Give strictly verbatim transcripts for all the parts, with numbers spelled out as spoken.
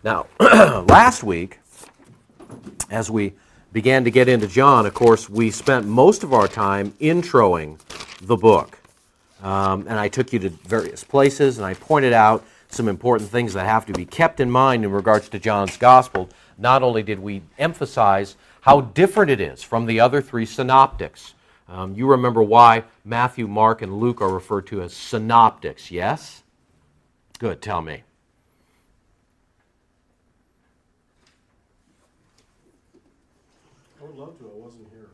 Now, last week, as we began to get into John, of course, we spent most of our time introing the book. Um, and I took you to various places, and I pointed out some important things that have to be kept in mind in regards to John's Gospel. Not only did we emphasize how different it is from the other three synoptics. Um, you remember why Matthew, Mark, and Luke are referred to as synoptics, yes? Good, tell me. I would love to, I wasn't here.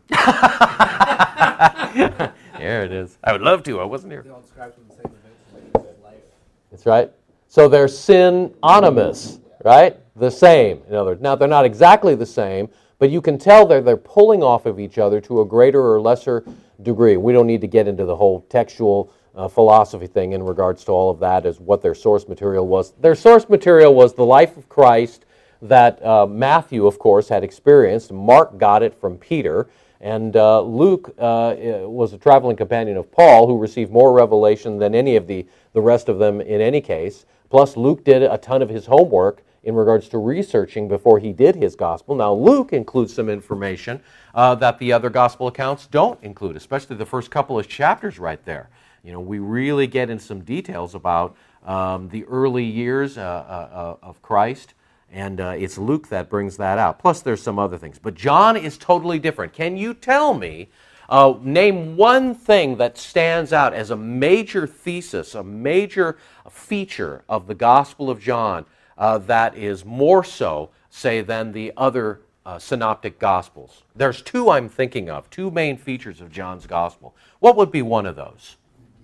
There it is. I would love to, I wasn't here. They all described the same events in life. That's right. So they're synonymous, right? The same, in other words. Now, they're not exactly the same, but you can tell they're, they're pulling off of each other to a greater or lesser degree. We don't need to get into the whole textual uh, philosophy thing in regards to all of that as what their source material was. Their source material was the life of Christ that uh, Matthew, of course, had experienced. Mark got it from Peter. And uh, Luke uh, was a traveling companion of Paul who received more revelation than any of the, the rest of them in any case. Plus, Luke did a ton of his homework in regards to researching before he did his gospel. Now, Luke includes some information uh, that the other gospel accounts don't include, especially the first couple of chapters right there. You know, we really get into some details about um, the early years uh, uh, of Christ. And uh, it's Luke that brings that out. Plus, there's some other things. But John is totally different. Can you tell me, uh, name one thing that stands out as a major thesis, a major feature of the Gospel of John uh, that is more so, say, than the other uh, synoptic Gospels? There's two I'm thinking of, two main features of John's Gospel. What would be one of those?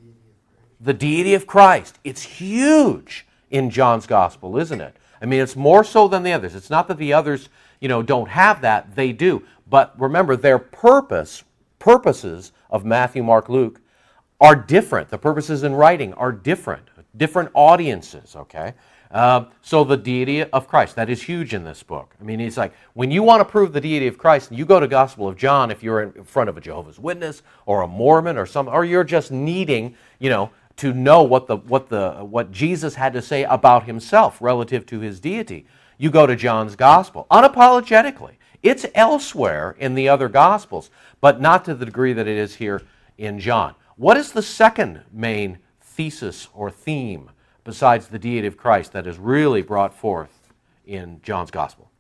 The deity of Christ. It's huge in John's Gospel, isn't it? I mean, it's more so than the others. It's not that the others, you know, don't have that. They do. But remember, their purpose, purposes of Matthew, Mark, Luke are different. The purposes in writing are different. Different audiences, okay? Uh, so the deity of Christ, that is huge in this book. I mean, it's like, when you want to prove the deity of Christ, you go to Gospel of John if you're in front of a Jehovah's Witness or a Mormon or some, or you're just needing, you know, to know what the what the what Jesus had to say about himself relative to his deity. You go to John's Gospel unapologetically. It's elsewhere in the other Gospels, but not to the degree that it is here in John. What is the second main thesis or theme besides the deity of Christ that is really brought forth in John's Gospel?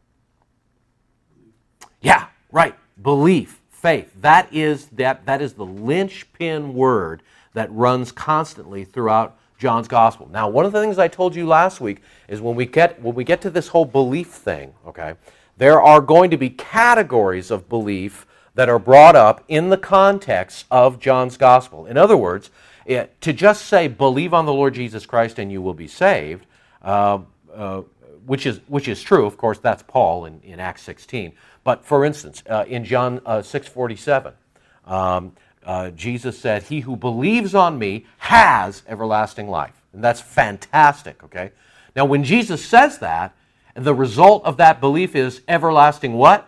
Yeah, right. Belief, faith. That is that that is the linchpin word that runs constantly throughout John's Gospel. Now, one of the things I told you last week is when we get when we get to this whole belief thing, okay, there are going to be categories of belief that are brought up in the context of John's Gospel. In other words, it, to just say, believe on the Lord Jesus Christ and you will be saved, uh, uh, which is which is true, of course, that's Paul in, in Acts sixteen. But for instance, uh, in John uh, six forty-seven, um, Uh, Jesus said, he who believes on me has everlasting life. And that's fantastic, okay? Now, when Jesus says that, the result of that belief is everlasting what?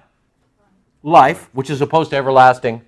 Life, which is opposed to everlasting.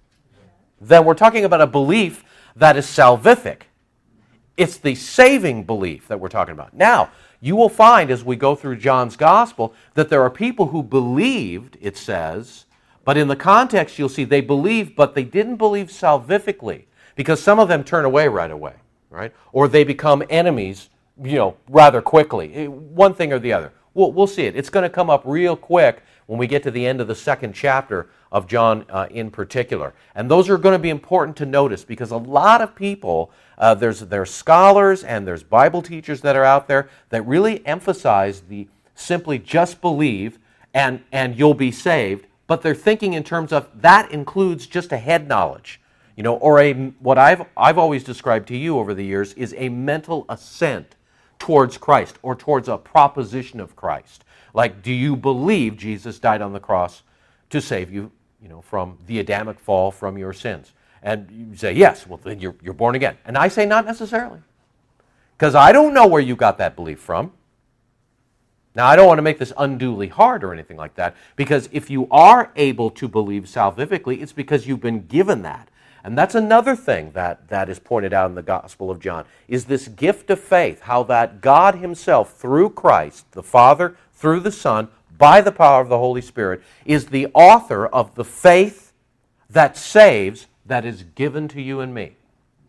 Then we're talking about a belief that is salvific. It's the saving belief that we're talking about. Now, you will find as we go through John's Gospel that there are people who believed, it says, but in the context, you'll see they believed, but they didn't believe salvifically, because some of them turn away right away, right? Or they become enemies, you know, rather quickly. One thing or the other. We'll, we'll see it. It's going to come up real quick when we get to the end of the second chapter of John uh, in particular. And those are going to be important to notice, because a lot of people, uh, there's, there's scholars and there's Bible teachers that are out there that really emphasize the simply just believe and, and you'll be saved. But they're thinking in terms of that includes just a head knowledge, you know, or a what I've I've always described to you over the years is a mental assent towards Christ or towards a proposition of Christ. Like, do you believe Jesus died on the cross to save you, you know, from the Adamic fall, from your sins? And you say yes. Well, then you're you're born again. And I say not necessarily, because I don't know where you got that belief from. Now, I don't want to make this unduly hard or anything like that, because if you are able to believe salvifically, it's because you've been given that. And that's another thing that, that is pointed out in the Gospel of John, is this gift of faith, how that God himself, through Christ, the Father, through the Son, by the power of the Holy Spirit, is the author of the faith that saves, that is given to you and me.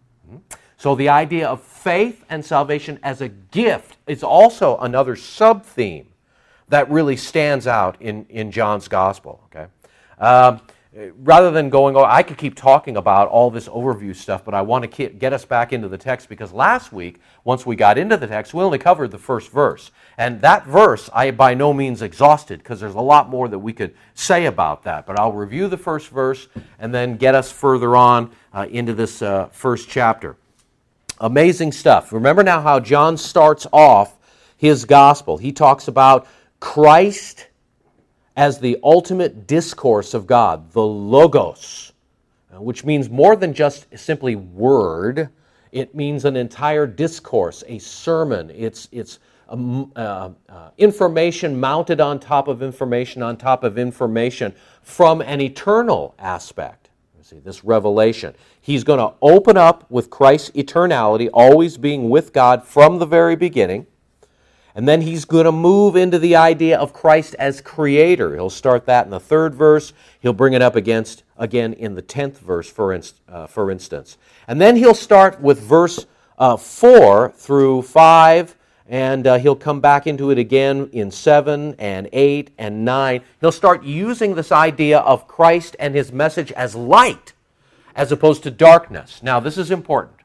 So the idea of faith and salvation as a gift is also another sub-theme that really stands out in, in John's Gospel. Okay, um, rather than going, oh, I could keep talking about all this overview stuff, but I want to get us back into the text, because last week, once we got into the text, we only covered the first verse. And that verse, I by no means exhausted, because there's a lot more that we could say about that. But I'll review the first verse and then get us further on uh, into this uh, first chapter. Amazing stuff. Remember now how John starts off his gospel. He talks about Christ as the ultimate discourse of God, the Logos, which means more than just simply word. It means an entire discourse, a sermon. It's it's um, uh, uh, information mounted on top of information on top of information from an eternal aspect. You see, this revelation. He's going to open up with Christ's eternality, always being with God from the very beginning. And then he's going to move into the idea of Christ as creator. He'll start that in the third verse. He'll bring it up against, again in the tenth verse, for, inst, uh, for instance. And then he'll start with verse uh, four through five, and uh, he'll come back into it again in seven and eight and nine. He'll start using this idea of Christ and his message as light, as opposed to darkness. Now, this is important.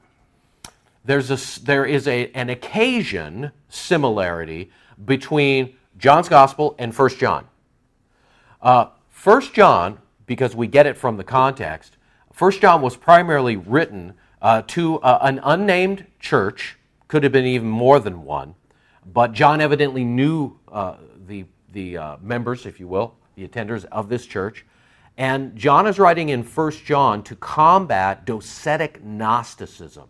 There's a, there is a, an occasion similarity between John's Gospel and First John. Uh, First John, because we get it from the context, First John was primarily written uh, to uh, an unnamed church, could have been even more than one, but John evidently knew uh, the, the uh, members, if you will, the attenders of this church, and John is writing in First John to combat docetic Gnosticism.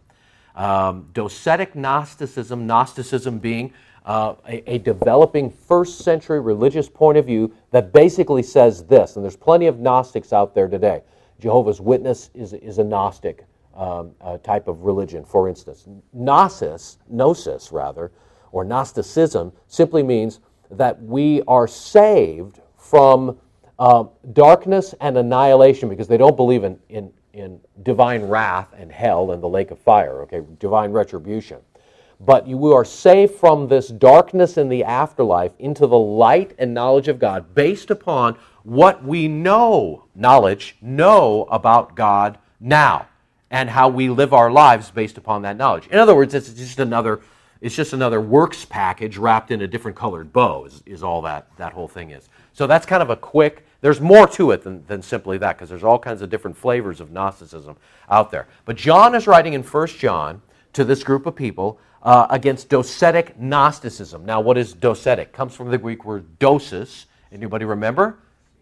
Um, docetic Gnosticism, Gnosticism being uh, a, a developing first century religious point of view that basically says this, and there's plenty of Gnostics out there today. Jehovah's Witness is, is a Gnostic um, uh, type of religion, for instance. Gnosis, gnosis rather, or Gnosticism simply means that we are saved from uh, darkness and annihilation, because they don't believe in, in in divine wrath and hell and the lake of fire, okay, divine retribution. But you are saved from this darkness in the afterlife into the light and knowledge of God based upon what we know, knowledge, know about God now, and how we live our lives based upon that knowledge. In other words, it's just another it's just another works package wrapped in a different colored bow, is, is all that that whole thing is. So that's kind of a quick, there's more to it than, than simply that, because there's all kinds of different flavors of Gnosticism out there. But John is writing in First John to this group of people uh, against docetic Gnosticism. Now, what is docetic? Comes from the Greek word dosis. Anybody remember?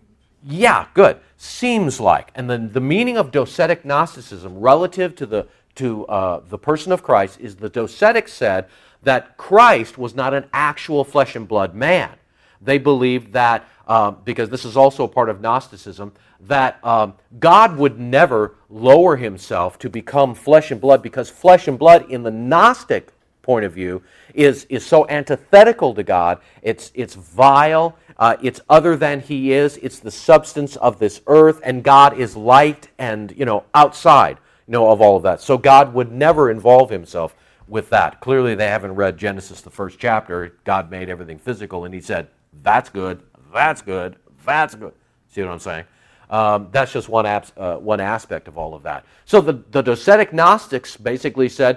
Yeah, good. Seems like. And then the meaning of docetic Gnosticism relative to the to uh, the person of Christ is the docetics said that Christ was not an actual flesh and blood man. They believed that, uh, because this is also a part of Gnosticism, that um, God would never lower himself to become flesh and blood, because flesh and blood in the Gnostic point of view is, is so antithetical to God. It's, it's vile, uh, it's other than he is, it's the substance of this earth, and God is light and, you know, outside, you know, of all of that. So God would never involve himself with that. Clearly they haven't read Genesis, the first chapter. God made everything physical, and he said, that's good, that's good, that's good. See what I'm saying? Um, that's just one, abs- uh, one aspect of all of that. So the, the docetic Gnostics basically said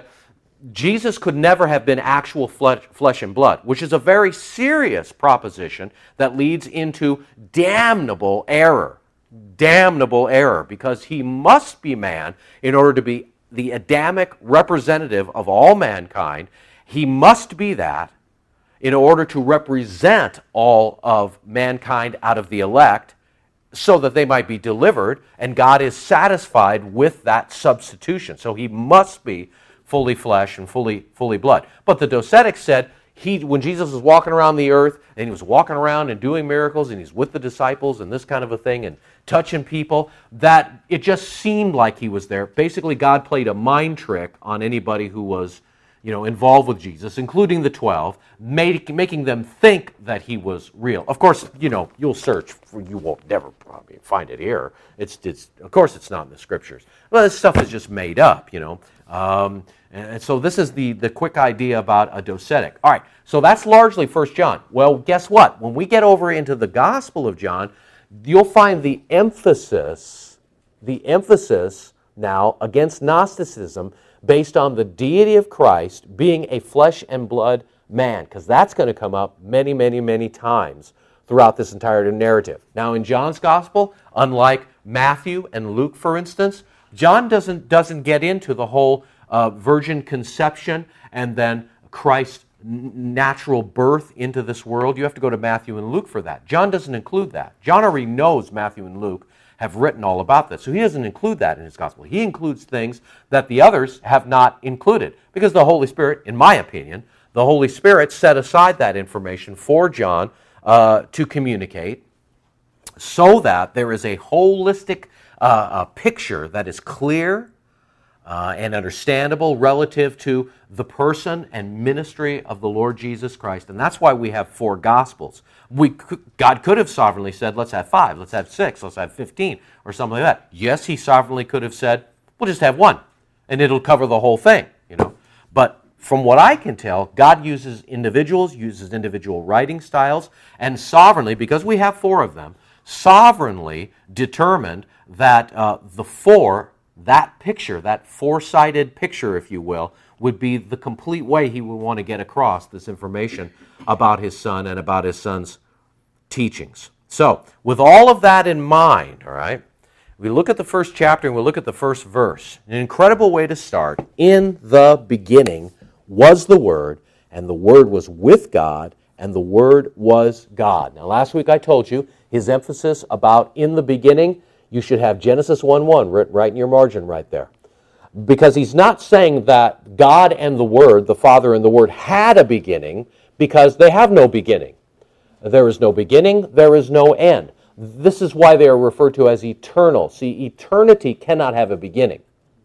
Jesus could never have been actual flesh, flesh and blood, which is a very serious proposition that leads into damnable error. Damnable error, because he must be man in order to be the Adamic representative of all mankind. He must be that in order to represent all of mankind out of the elect, so that they might be delivered, and God is satisfied with that substitution. So he must be fully flesh and fully fully blood. But the docetics said he, when Jesus was walking around the earth, and he was walking around and doing miracles, and he's with the disciples and this kind of a thing, and touching people, that it just seemed like he was there. Basically, God played a mind trick on anybody who was, you know, involved with Jesus, including the twelve, made, making them think that he was real. Of course, you know, you'll search, for, you won't never probably find it here. It's, it's, of course, it's not in the Scriptures. Well, this stuff is just made up, you know. Um, and so this is the, the quick idea about a docetic. All right, so that's largely First John. Well, guess what? When we get over into the Gospel of John, you'll find the emphasis, the emphasis now against Gnosticism based on the deity of Christ being a flesh and blood man, because that's going to come up many, many, many times throughout this entire narrative. Now, in John's Gospel, unlike Matthew and Luke, for instance, John doesn't, doesn't get into the whole uh, virgin conception and then Christ's natural birth into this world. You have to go to Matthew and Luke for that. John doesn't include that. John already knows Matthew and Luke have written all about this, so he doesn't include that in his gospel. He includes things that the others have not included, because the Holy Spirit, in my opinion, the Holy Spirit set aside that information for John uh, to communicate so that there is a holistic uh, a picture that is clear Uh, and understandable relative to the person and ministry of the Lord Jesus Christ. And that's why we have four Gospels. We could, God could have sovereignly said, let's have five, let's have six, let's have fifteen, or something like that. Yes, he sovereignly could have said, we'll just have one, and it'll cover the whole thing, you know. But from what I can tell, God uses individuals, uses individual writing styles, and sovereignly, because we have four of them, sovereignly determined that uh, the four that picture, that four-sided picture, if you will, would be the complete way he would want to get across this information about his son and about his son's teachings. So, with all of that in mind, all right, we look at the first chapter and we look at the first verse. An incredible way to start. In the beginning was the Word, and the Word was with God, and the Word was God. Now, last week I told you his emphasis about in the beginning. You should have Genesis one one written right in your margin right there. Because he's not saying that God and the Word, the Father and the Word, had a beginning, because they have no beginning. There is no beginning, there is no end. This is why they are referred to as eternal. See, eternity cannot have a beginning.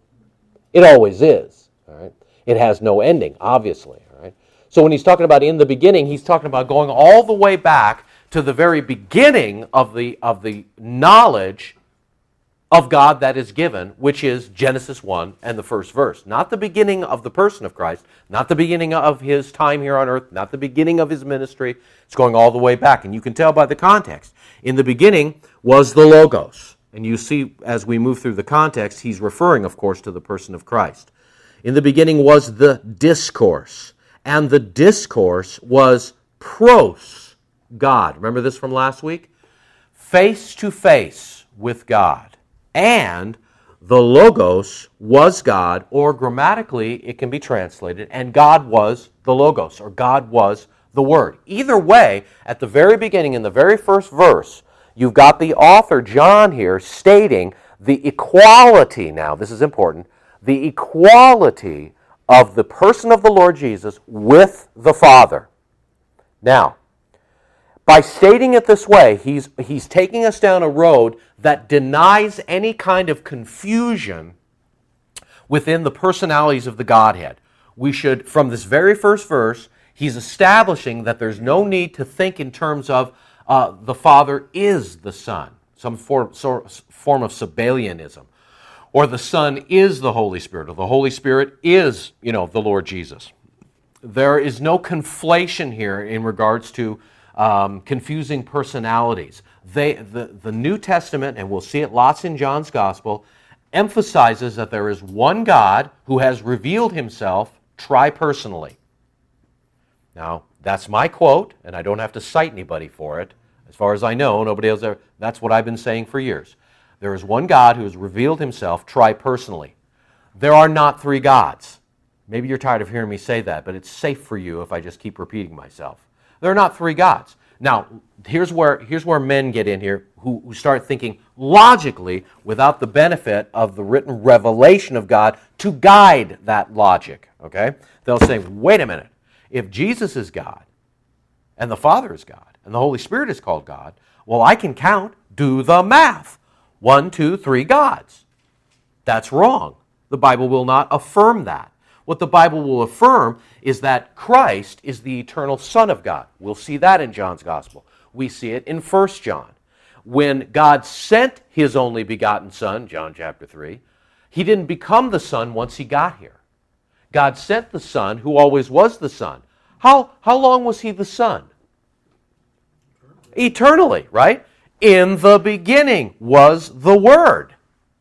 It always is. All right? It has no ending, obviously. All right? So when he's talking about in the beginning, he's talking about going all the way back to the very beginning of the, of the knowledge of God that is given, which is Genesis one and the first verse. Not the beginning of the person of Christ, not the beginning of his time here on earth, not the beginning of his ministry. It's going all the way back, and you can tell by the context. In the beginning was the Logos. And you see, as we move through the context, he's referring, of course, to the person of Christ. In the beginning was the discourse, and the discourse was pros, God. Remember this from last week? Face to face with God. And the Logos was God, or grammatically it can be translated, and God was the Logos, or God was the Word. Either way, at the very beginning, in the very first verse, you've got the author, John, here, stating the equality, now this is important, the equality of the person of the Lord Jesus with the Father. Now, by stating it this way, he's, he's taking us down a road that denies any kind of confusion within the personalities of the Godhead. We should, from this very first verse, he's establishing that there's no need to think in terms of uh, the Father is the Son, some form, sort, form of Sabellianism, or the Son is the Holy Spirit, or the Holy Spirit is, you know, the Lord Jesus. There is no conflation here in regards to Um, confusing personalities. They, the, the New Testament, and we'll see it lots in John's Gospel, emphasizes that there is one God who has revealed himself tri-personally. Now, that's my quote, and I don't have to cite anybody for it. As far as I know, nobody else ever, that's what I've been saying for years. There is one God who has revealed himself tri-personally. There are not three gods. Maybe you're tired of hearing me say that, but it's safe for you if I just keep repeating myself. There are not three gods. Now, here's where, here's where men get in here who, who start thinking logically without the benefit of the written revelation of God to guide that logic, okay? They'll say, wait a minute. if Jesus is God, and the Father is God, and the Holy Spirit is called God, well, I can count, do the math. One, two, three gods. That's wrong. The Bible will not affirm that. What the Bible will affirm is that Christ is the eternal Son of God. We'll see that in John's Gospel. We see it in First John. When God sent His only begotten Son, John chapter three, He didn't become the Son once He got here. God sent the Son who always was the Son. How, how long was He the Son? Eternally, right? In the beginning was the Word.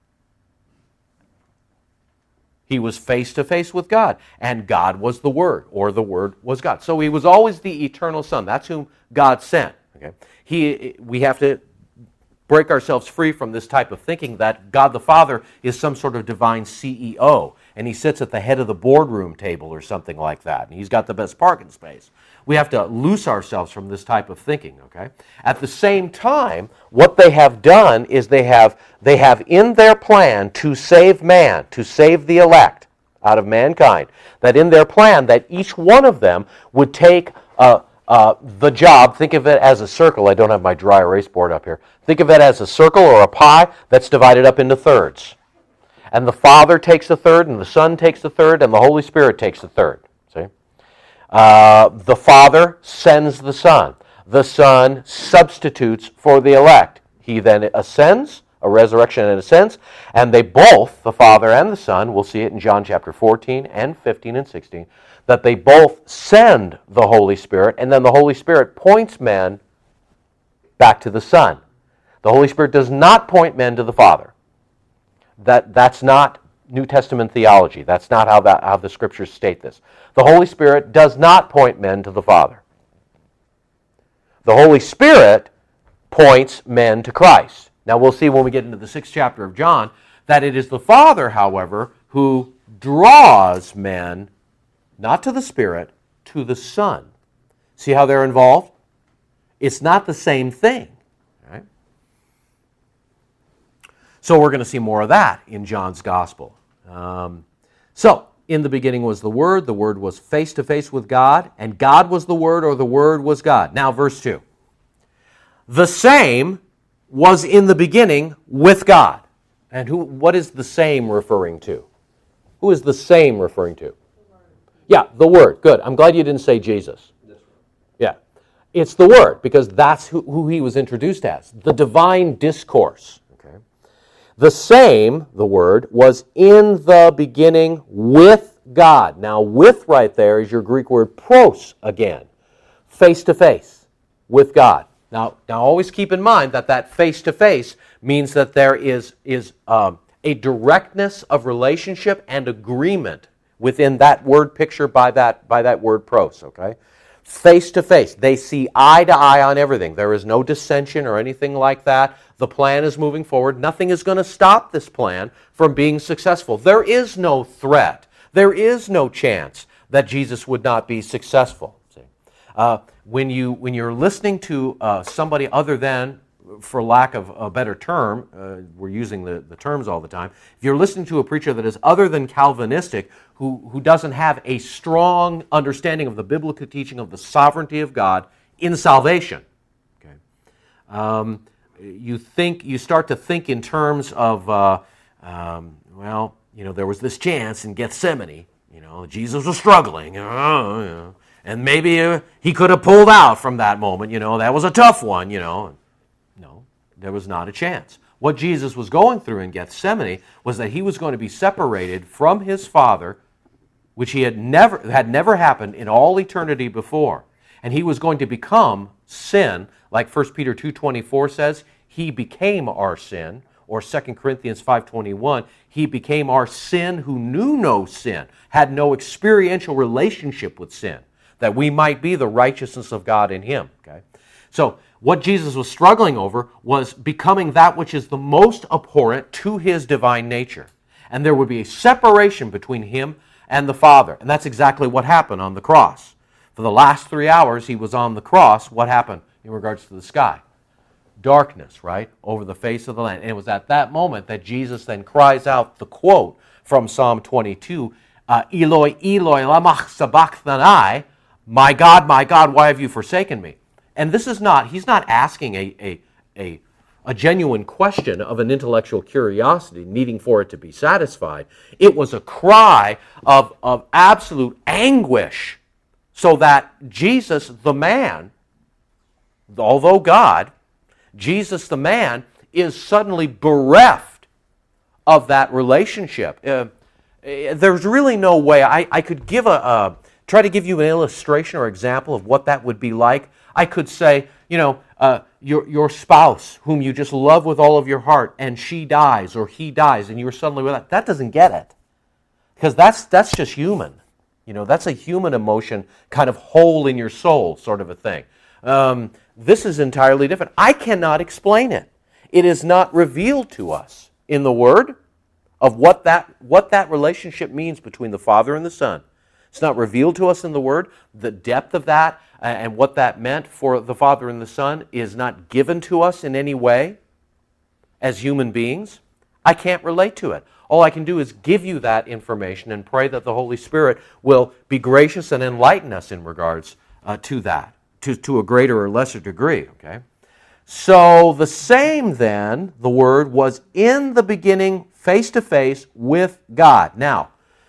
He was face to face with God, and God was the Word, or the Word was God. So He was always the eternal Son. That's whom God sent. Okay? He, we have to break ourselves free from this type of thinking that God the Father is some sort of divine C E O, and He sits at the head of the boardroom table or something like that, and He's got the best parking space. We have to loose ourselves from this type of thinking, okay? At the same time, what they have done is they have, they have in their plan to save man, to save the elect out of mankind, that in their plan that each one of them would take uh, uh, the job, think of it as a circle. I don't have my dry erase board up here. Think of it as a circle or a pie that's divided up into thirds. And the Father takes a third, and the Son takes a third, and the Holy Spirit takes a third. See? Uh, the Father sends the Son. The Son substitutes for the elect. He then ascends, a resurrection and ascends, and they both, the Father and the Son, we'll see it in John chapter fourteen and fifteen and sixteen, that they both send the Holy Spirit, and then the Holy Spirit points men back to the Son. The Holy Spirit does not point men to the Father. That, that's not New Testament theology. That's not how, that, how the Scriptures state this. The Holy Spirit does not point men to the Father. The Holy Spirit points men to Christ. Now we'll see when we get into the sixth chapter of John that it is the Father, however, who draws men, not to the Spirit, to the Son. See how they're involved? It's not the same thing. Right? So we're going to see more of that in John's Gospel. Um, so, in the beginning was the Word, the Word was face to face with God, and God was the Word, or the Word was God. Now, verse two. The same was in the beginning with God. And who? What is the same referring to? Who is the same referring to? Yeah, the Word. Good. I'm glad you didn't say Jesus. Yeah. It's the Word, because that's who, who He was introduced as. The divine discourse. The same, the Word, was in the beginning with God. Now, with right there is your Greek word pros again. Face to face with God. Now, now always keep in mind that that face to face means that there is, is um, a directness of relationship and agreement within that word picture by that, by that word pros, okay? Face to face. They see eye to eye on everything. There is no dissension or anything like that. The plan is moving forward. Nothing is going to stop this plan from being successful. There is no threat. There is no chance that Jesus would not be successful. See? Uh, when, you, when you're listening to uh, somebody other than, for lack of a better term, uh, we're using the, the terms all the time, if you're listening to a preacher that is other than Calvinistic, who, who doesn't have a strong understanding of the biblical teaching of the sovereignty of God in salvation, okay, um, you think you start to think in terms of, uh, um, well, you know, there was this chance in Gethsemane, you know, Jesus was struggling, uh, you know, and maybe uh, he could have pulled out from that moment, you know, that was a tough one, you know. No, there was not a chance. What Jesus was going through in Gethsemane was that he was going to be separated from his Father, which he had never had never happened in all eternity before. And he was going to become sin, like First Peter two twenty-four says, he became our sin, or Second Corinthians five twenty-one, he became our sin who knew no sin, had no experiential relationship with sin, that we might be the righteousness of God in him. Okay? So, what Jesus was struggling over was becoming that which is the most abhorrent to his divine nature. And there would be a separation between him and the Father. And that's exactly what happened on the cross. For the last three hours he was on the cross, what happened in regards to the sky? Darkness, right, over the face of the land. And it was at that moment that Jesus then cries out the quote from Psalm twenty-two, uh, Eloi, Eloi, lama sabachthani, my God, my God, why have you forsaken me? And this is not, he's not asking a, a, a, a genuine question of an intellectual curiosity, needing for it to be satisfied. It was a cry of, of absolute anguish, so that Jesus, the man, although God, Jesus, the man, is suddenly bereft of that relationship. Uh, there's really no way. I, I could give a, a, try to give you an illustration or example of what that would be like. I could say, you know, uh, your, your spouse, whom you just love with all of your heart, and she dies or he dies, and you're suddenly with that. That doesn't get it. Because that's, that's just human. You know, that's a human emotion, kind of hole in your soul sort of a thing. Um, this is entirely different. I cannot explain it. It is not revealed to us in the Word of what that, what that relationship means between the Father and the Son. It's not revealed to us in the Word. The depth of that and what that meant for the Father and the Son is not given to us in any way as human beings. I can't relate to it. All I can do is give you that information and pray that the Holy Spirit will be gracious and enlighten us in regards uh, to that, to, to a greater or lesser degree. Okay. So the same then, the Word, was in the beginning face-to-face with God. Now,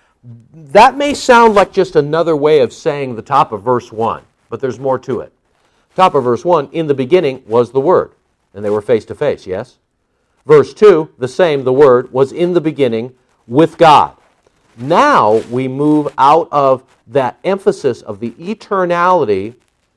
that may sound like just another way of saying the top of verse one, but there's more to it. Top of verse one, in the beginning was the Word, and they were face-to-face, yes? Verse two, the same, the Word, was in the beginning with God. Now we move out of that emphasis of the eternality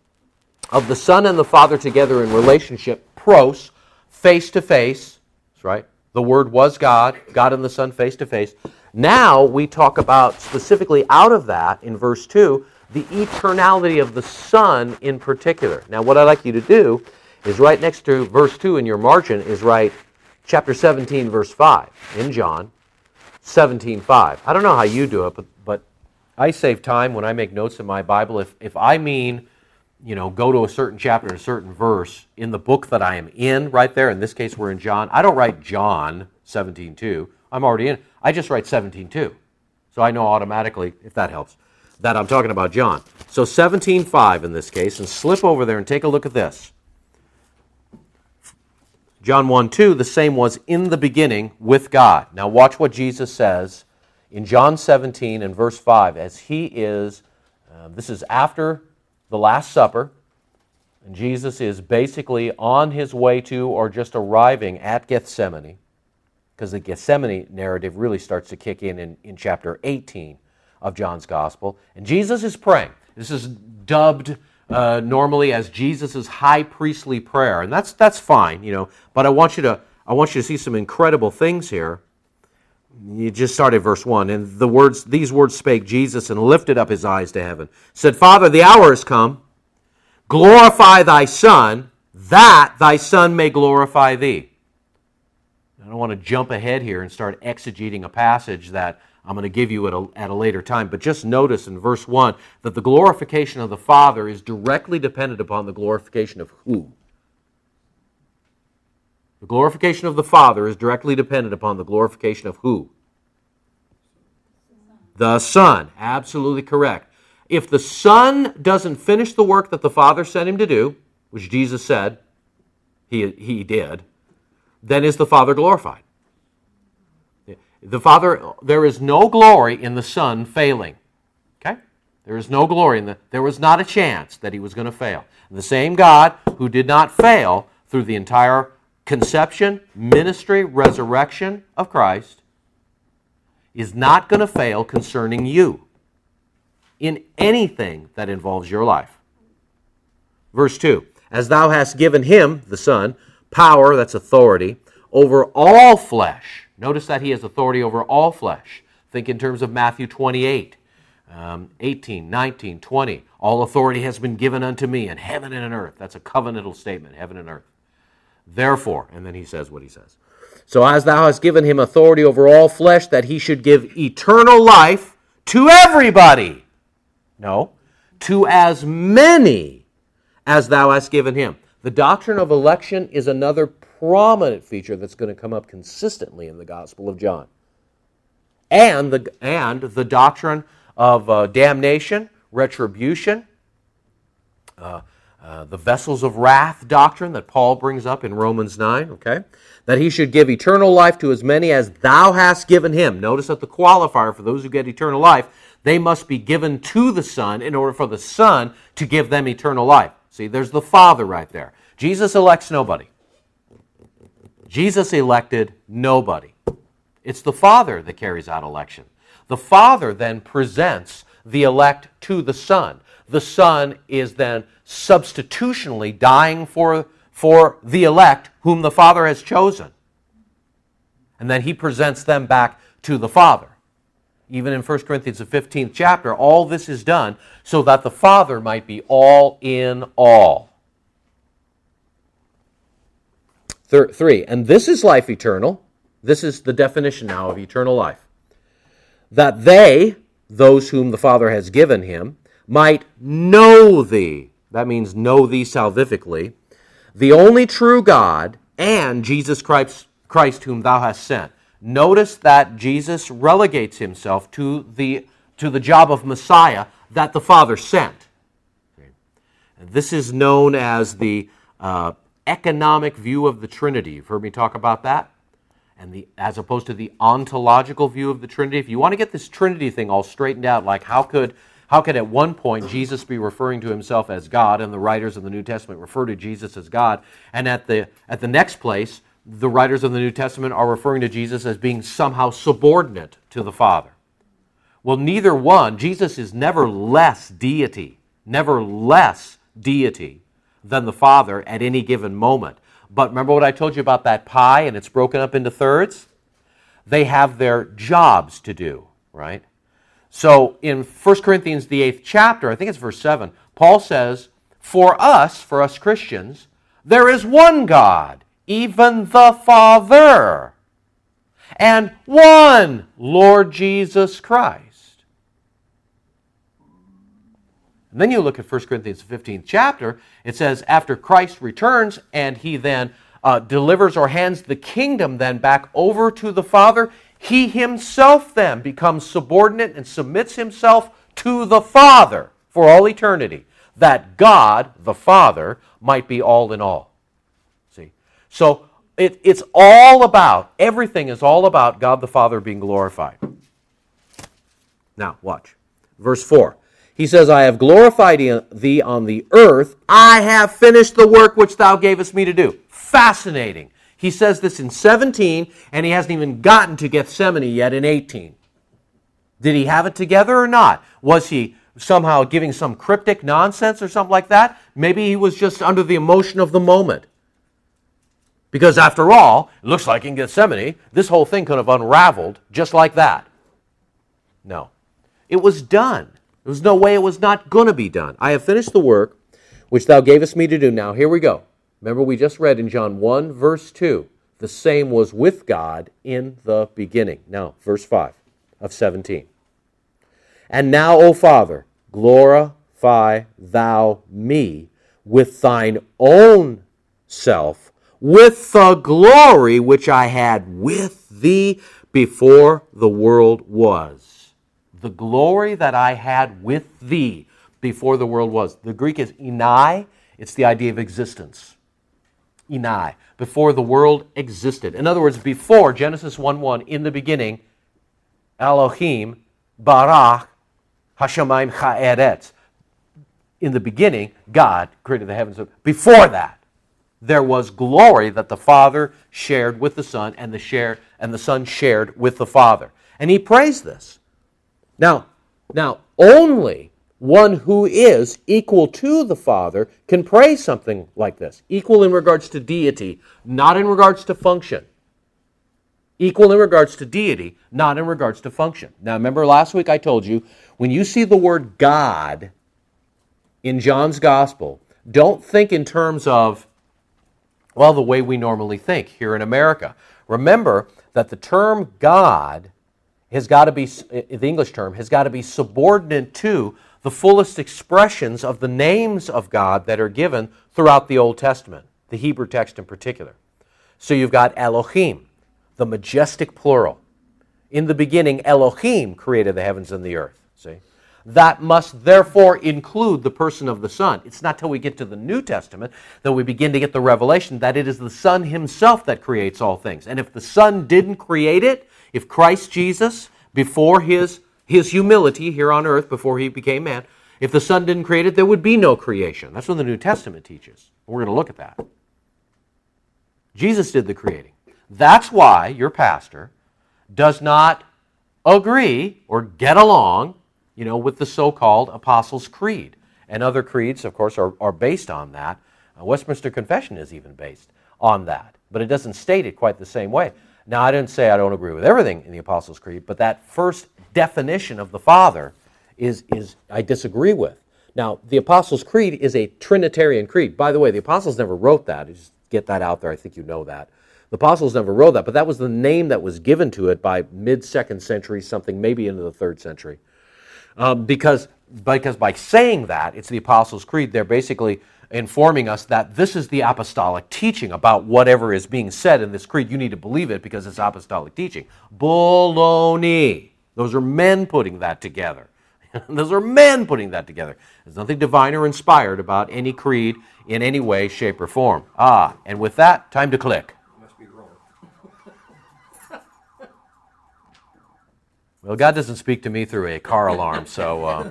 of the Son and the Father together in relationship, pros, face-to-face, that's right? The Word was God, God and the Son face-to-face. Now we talk about, specifically out of that, in verse two, the eternality of the Son in particular. Now what I'd like you to do is right next to verse two in your margin is write chapter seventeen, verse five, in John, seventeen five. I don't know how you do it, but, but I save time when I make notes in my Bible. If, if I mean, you know, go to a certain chapter, a certain verse in the book that I am in right there, in this case we're in John, I don't write John seventeen two. I'm already in. I just write seventeen two. So I know automatically, if that helps, that I'm talking about John. So seventeen five in this case, and slip over there and take a look at this. John one two, the same was in the beginning with God. Now watch what Jesus says in John seventeen and verse five, as he is, uh, this is after the Last Supper, and Jesus is basically on his way to or just arriving at Gethsemane, because the Gethsemane narrative really starts to kick in, in in chapter eighteen of John's Gospel. And Jesus is praying. This is dubbed uh, normally as Jesus' high priestly prayer, and that's that's fine, you know. But I want you to I want you to see some incredible things here. You just start at verse one, and the words these words spake Jesus, and lifted up his eyes to heaven, said, Father, the hour is come. Glorify thy Son, that thy Son may glorify thee. I don't want to jump ahead here and start exegeting a passage that I'm going to give you at a, at a later time, but just notice in verse one that the glorification of the Father is directly dependent upon the glorification of who? The glorification of the Father is directly dependent upon the glorification of who? The Son. Absolutely correct. If the Son doesn't finish the work that the Father sent him to do, which Jesus said he, he did, then is the Father glorified. The Father, there is no glory in the Son failing. Okay? There is no glory in the, there was not a chance that he was going to fail. The same God who did not fail through the entire conception, ministry, resurrection of Christ is not going to fail concerning you in anything that involves your life. Verse two, as thou hast given him, the Son, power, that's authority, over all flesh. Notice that he has authority over all flesh. Think in terms of Matthew twenty-eight, um, eighteen, nineteen, twenty. All authority has been given unto me in heaven and in earth. That's a covenantal statement, heaven and earth. Therefore, and then he says what he says. So as thou hast given him authority over all flesh, that he should give eternal life to everybody. No, to as many as thou hast given him. The doctrine of election is another prominent feature that's going to come up consistently in the Gospel of John. And the, and the doctrine of uh, damnation, retribution, uh, uh, the vessels of wrath doctrine that Paul brings up in Romans nine, okay? That he should give eternal life to as many as thou hast given him. Notice that the qualifier for those who get eternal life, they must be given to the Son in order for the Son to give them eternal life. See, there's the Father right there. Jesus elects nobody. Jesus elected nobody. It's the Father that carries out election. The Father then presents the elect to the Son. The Son is then substitutionally dying for, for the elect whom the Father has chosen. And then he presents them back to the Father. Even in First Corinthians, the fifteenth chapter, all this is done so that the Father might be all in all. Thir- three, and this is life eternal. This is the definition now of eternal life. That they, those whom the Father has given him, might know thee. That means know thee salvifically. The only true God and Jesus Christ, Christ whom thou hast sent. Notice that Jesus relegates himself to the, to the job of Messiah that the Father sent. This is known as the uh, economic view of the Trinity. You've heard me talk about that? And the, as opposed to the ontological view of the Trinity. If you want to get this Trinity thing all straightened out, like how could, how could at one point Jesus be referring to himself as God, and the writers of the New Testament refer to Jesus as God, and at the, at the next place, the writers of the New Testament are referring to Jesus as being somehow subordinate to the Father. Well, neither one. Jesus is never less deity, never less deity than the Father at any given moment. But remember what I told you about that pie and it's broken up into thirds? They have their jobs to do, right? So in First Corinthians, the eighth chapter, I think it's verse seven, Paul says, for us, for us Christians, there is one God, even the Father, and one Lord Jesus Christ. And then you look at First Corinthians fifteenth chapter, it says, after Christ returns and he then uh, delivers or hands the kingdom then back over to the Father, he himself then becomes subordinate and submits himself to the Father for all eternity, that God, the Father, might be all in all. See? So it, it's all about, everything is all about God the Father being glorified. Now, watch. Verse four. He says, I have glorified thee on the earth. I have finished the work which thou gavest me to do. Fascinating. He says this in seventeen, and he hasn't even gotten to Gethsemane yet in eighteen. Did he have it together or not? Was he somehow giving some cryptic nonsense or something like that? Maybe he was just under the emotion of the moment. Because after all, it looks like in Gethsemane, this whole thing could have unraveled just like that. No. It was done. There was no way it was not going to be done. I have finished the work which thou gavest me to do. Now, here we go. Remember, we just read in John one, verse two, the same was with God in the beginning. Now, verse five of seventeen. And now, O Father, glorify thou me with thine own self, with the glory which I had with thee before the world was. The glory that I had with thee before the world was. The Greek is enai. It's the idea of existence. Enai. Before the world existed. In other words, before Genesis one one, in the beginning, Elohim barach hashamayim ha'eretz. In the beginning, God created the heavens. Before that, there was glory that the Father shared with the Son, and the share and the Son shared with the Father. And he praised this. Now, now, only one who is equal to the Father can praise something like this. Equal in regards to deity, not in regards to function. Equal in regards to deity, not in regards to function. Now, remember last week I told you, when you see the word God in John's Gospel, don't think in terms of, well, the way we normally think here in America. Remember that the term God has got to be, the English term, has got to be subordinate to the fullest expressions of the names of God that are given throughout the Old Testament, the Hebrew text in particular. So you've got Elohim, the majestic plural. In the beginning, Elohim created the heavens and the earth. See? That must therefore include the person of the Son. It's not till we get to the New Testament that we begin to get the revelation that it is the Son himself that creates all things. And if the Son didn't create it, if Christ Jesus, before his, his humility here on earth, before he became man, if the Son didn't create it, there would be no creation. That's what the New Testament teaches. We're going to look at that. Jesus did the creating. That's why your pastor does not agree or get along, you know, with the so-called Apostles' Creed. And other creeds, of course, are, are based on that. Uh, Westminster Confession is even based on that. But it doesn't state it quite the same way. Now, I didn't say I don't agree with everything in the Apostles' Creed, but that first definition of the Father is, is I disagree with. Now, the Apostles' Creed is a Trinitarian creed. By the way, the Apostles never wrote that. Just get that out there. I think you know that. The Apostles never wrote that, but that was the name that was given to it by mid-second century, something maybe into the third century. Um, because, because by saying that, it's the Apostles' Creed, they're basically informing us that this is the apostolic teaching about whatever is being said in this creed. You need to believe it because it's apostolic teaching. Baloney. Those are men putting that together. Those are men putting that together. There's nothing divine or inspired about any creed in any way, shape, or form. Ah, and with that, time to click. Must be wrong. Well, God doesn't speak to me through a car alarm, so... Uh,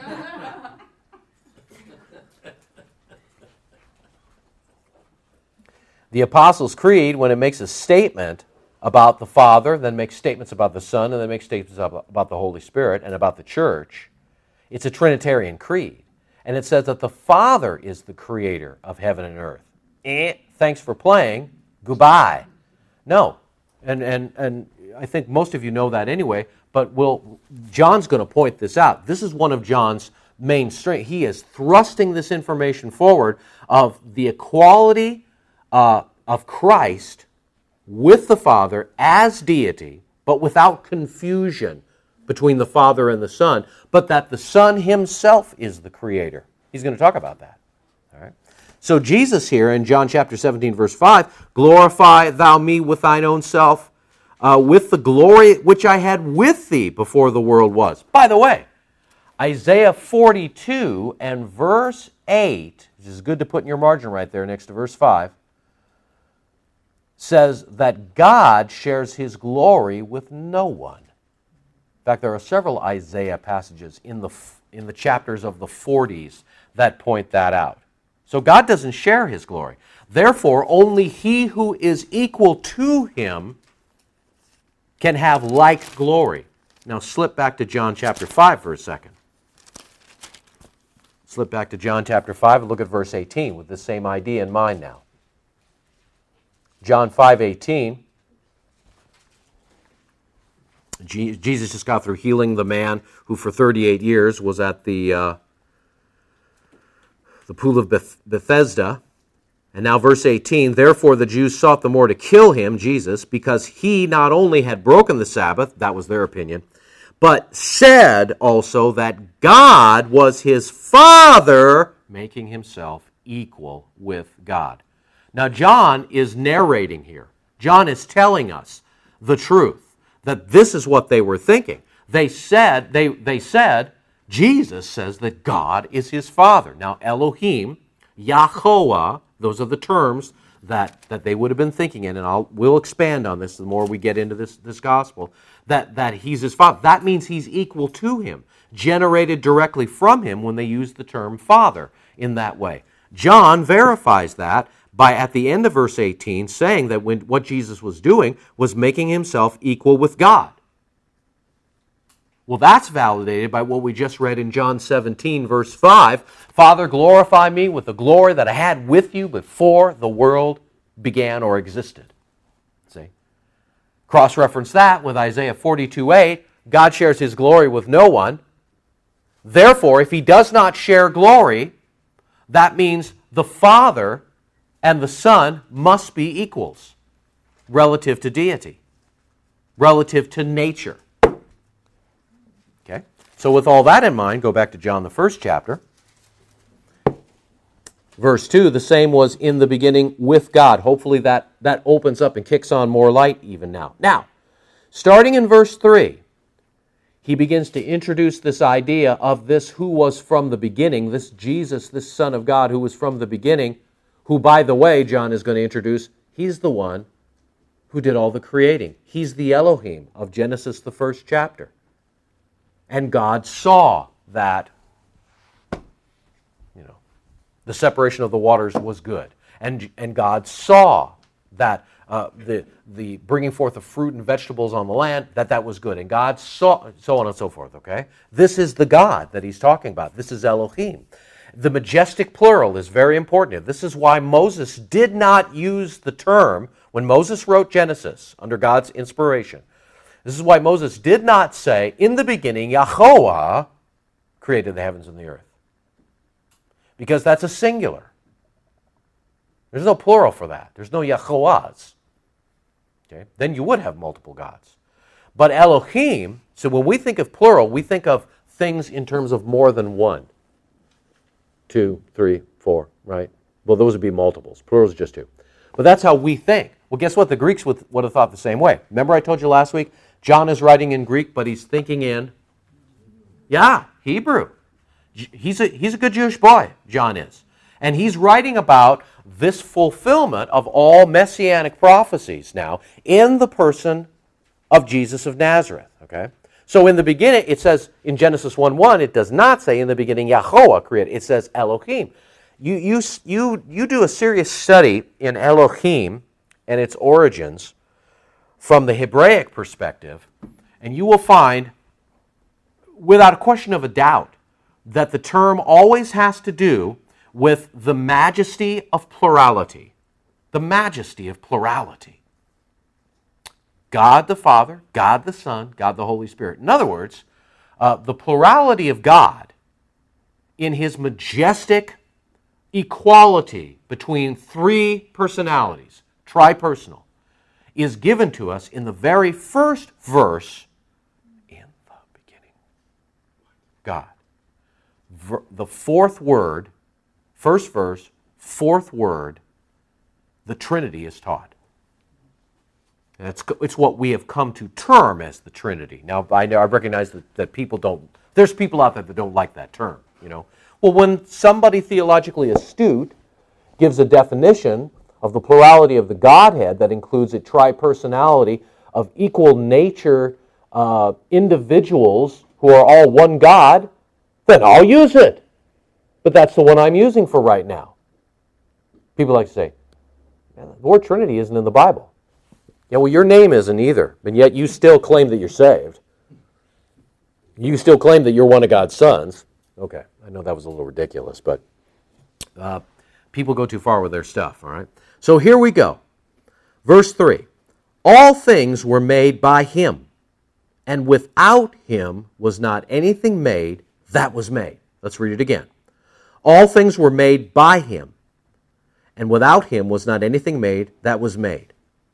the Apostles' Creed, when it makes a statement about the Father, then makes statements about the Son, and then makes statements about the Holy Spirit and about the church, it's a Trinitarian creed. And it says that the Father is the creator of heaven and earth. Eh, thanks for playing. Goodbye. No. And, and, and I think most of you know that anyway, but we'll, John's going to point this out. This is one of John's main strengths. He is thrusting this information forward of the equality uh, of Christ with the Father as deity, but without confusion between the Father and the Son, but that the Son himself is the creator. He's going to talk about that. All right. So Jesus here in John chapter seventeen, verse five, glorify thou me with thine own self, uh, with the glory which I had with thee before the world was. By the way, Isaiah forty-two and verse eight, which is good to put in your margin right there next to verse five, says that God shares his glory with no one. In fact, there are several Isaiah passages in the, in the chapters of the forties that point that out. So God doesn't share his glory. Therefore, only he who is equal to him can have like glory. Now slip back to John chapter five for a second. Slip back to John chapter five and look at verse eighteen with the same idea in mind now. John five eighteen. Jesus just got through healing the man who for thirty-eight years was at the uh, the pool of Beth- Bethesda. And now verse eighteen, therefore the Jews sought the more to kill him, Jesus, because he not only had broken the Sabbath, that was their opinion, but said also that God was his Father, making himself equal with God. Now John is narrating here. John is telling us the truth. That this is what they were thinking. They said, they, they said, Jesus says that God is his Father. Now Elohim, Yahovah, those are the terms that, that they would have been thinking in, and I'll, we'll expand on this the more we get into this, this gospel, that, that he's his Father. That means he's equal to him, generated directly from him when they use the term Father in that way. John verifies that by, at the end of verse eighteen, saying that when what Jesus was doing was making himself equal with God. Well, that's validated by what we just read in John seventeen, verse five. Father, glorify me with the glory that I had with you before the world began or existed. See? Cross-reference that with Isaiah forty-two eight. God shares his glory with no one. Therefore, if he does not share glory, that means the Father and the Son must be equals relative to deity, relative to nature. Okay? So with all that in mind, go back to John the first chapter. Verse two, the same was in the beginning with God. Hopefully that, that opens up and kicks on more light even now. Now, starting in verse three, he begins to introduce this idea of this who was from the beginning, this Jesus, this Son of God who was from the beginning, who, by the way, John is going to introduce, he's the one who did all the creating. He's the Elohim of Genesis, the first chapter. And God saw that, you know, the separation of the waters was good. And, and God saw that uh, the, the bringing forth of fruit and vegetables on the land, that that was good. And God saw, so on and so forth, okay? This is the God that he's talking about. This is Elohim. The majestic plural is very important here. This is why Moses did not use the term, when Moses wrote Genesis under God's inspiration, this is why Moses did not say, in the beginning, Yahweh created the heavens and the earth. Because that's a singular. There's no plural for that. There's no Yahwehs. Okay? Then you would have multiple gods. But Elohim, so when we think of plural, we think of things in terms of more than one. Two, three, four, right? Well, those would be multiples. Plural is just two. But that's how we think. Well, guess what? The Greeks would, would have thought the same way. Remember I told you last week, John is writing in Greek, but he's thinking in, yeah, Hebrew. He's a, he's a good Jewish boy, John is. And he's writing about this fulfillment of all messianic prophecies now in the person of Jesus of Nazareth, okay? So in the beginning, it says in Genesis one one, it does not say in the beginning Yahweh created. It says Elohim. You, you, you, you do a serious study in Elohim and its origins from the Hebraic perspective, and you will find, without a question of a doubt, that the term always has to do with the majesty of plurality. The majesty of plurality. God the Father, God the Son, God the Holy Spirit. In other words, uh, the plurality of God in his majestic equality between three personalities, tripersonal, is given to us in the very first verse, in the beginning, God. Ver- the fourth word, first verse, fourth word, the Trinity is taught. And it's, it's what we have come to term as the Trinity. Now, I, know, I recognize that, that people don't, there's people out there that don't like that term, you know. Well, when somebody theologically astute gives a definition of the plurality of the Godhead that includes a tripersonality of equal nature uh, individuals who are all one God, then I'll use it. But that's the one I'm using for right now. People like to say, the word Trinity isn't in the Bible. Yeah, well, your name isn't either, and yet you still claim that you're saved. You still claim that you're one of God's sons. Okay, I know that was a little ridiculous, but uh, people go too far with their stuff, all right? So here we go. Verse three. All things were made by him, and without him was not anything made that was made. Let's read it again. All things were made by him, and without him was not anything made that was made.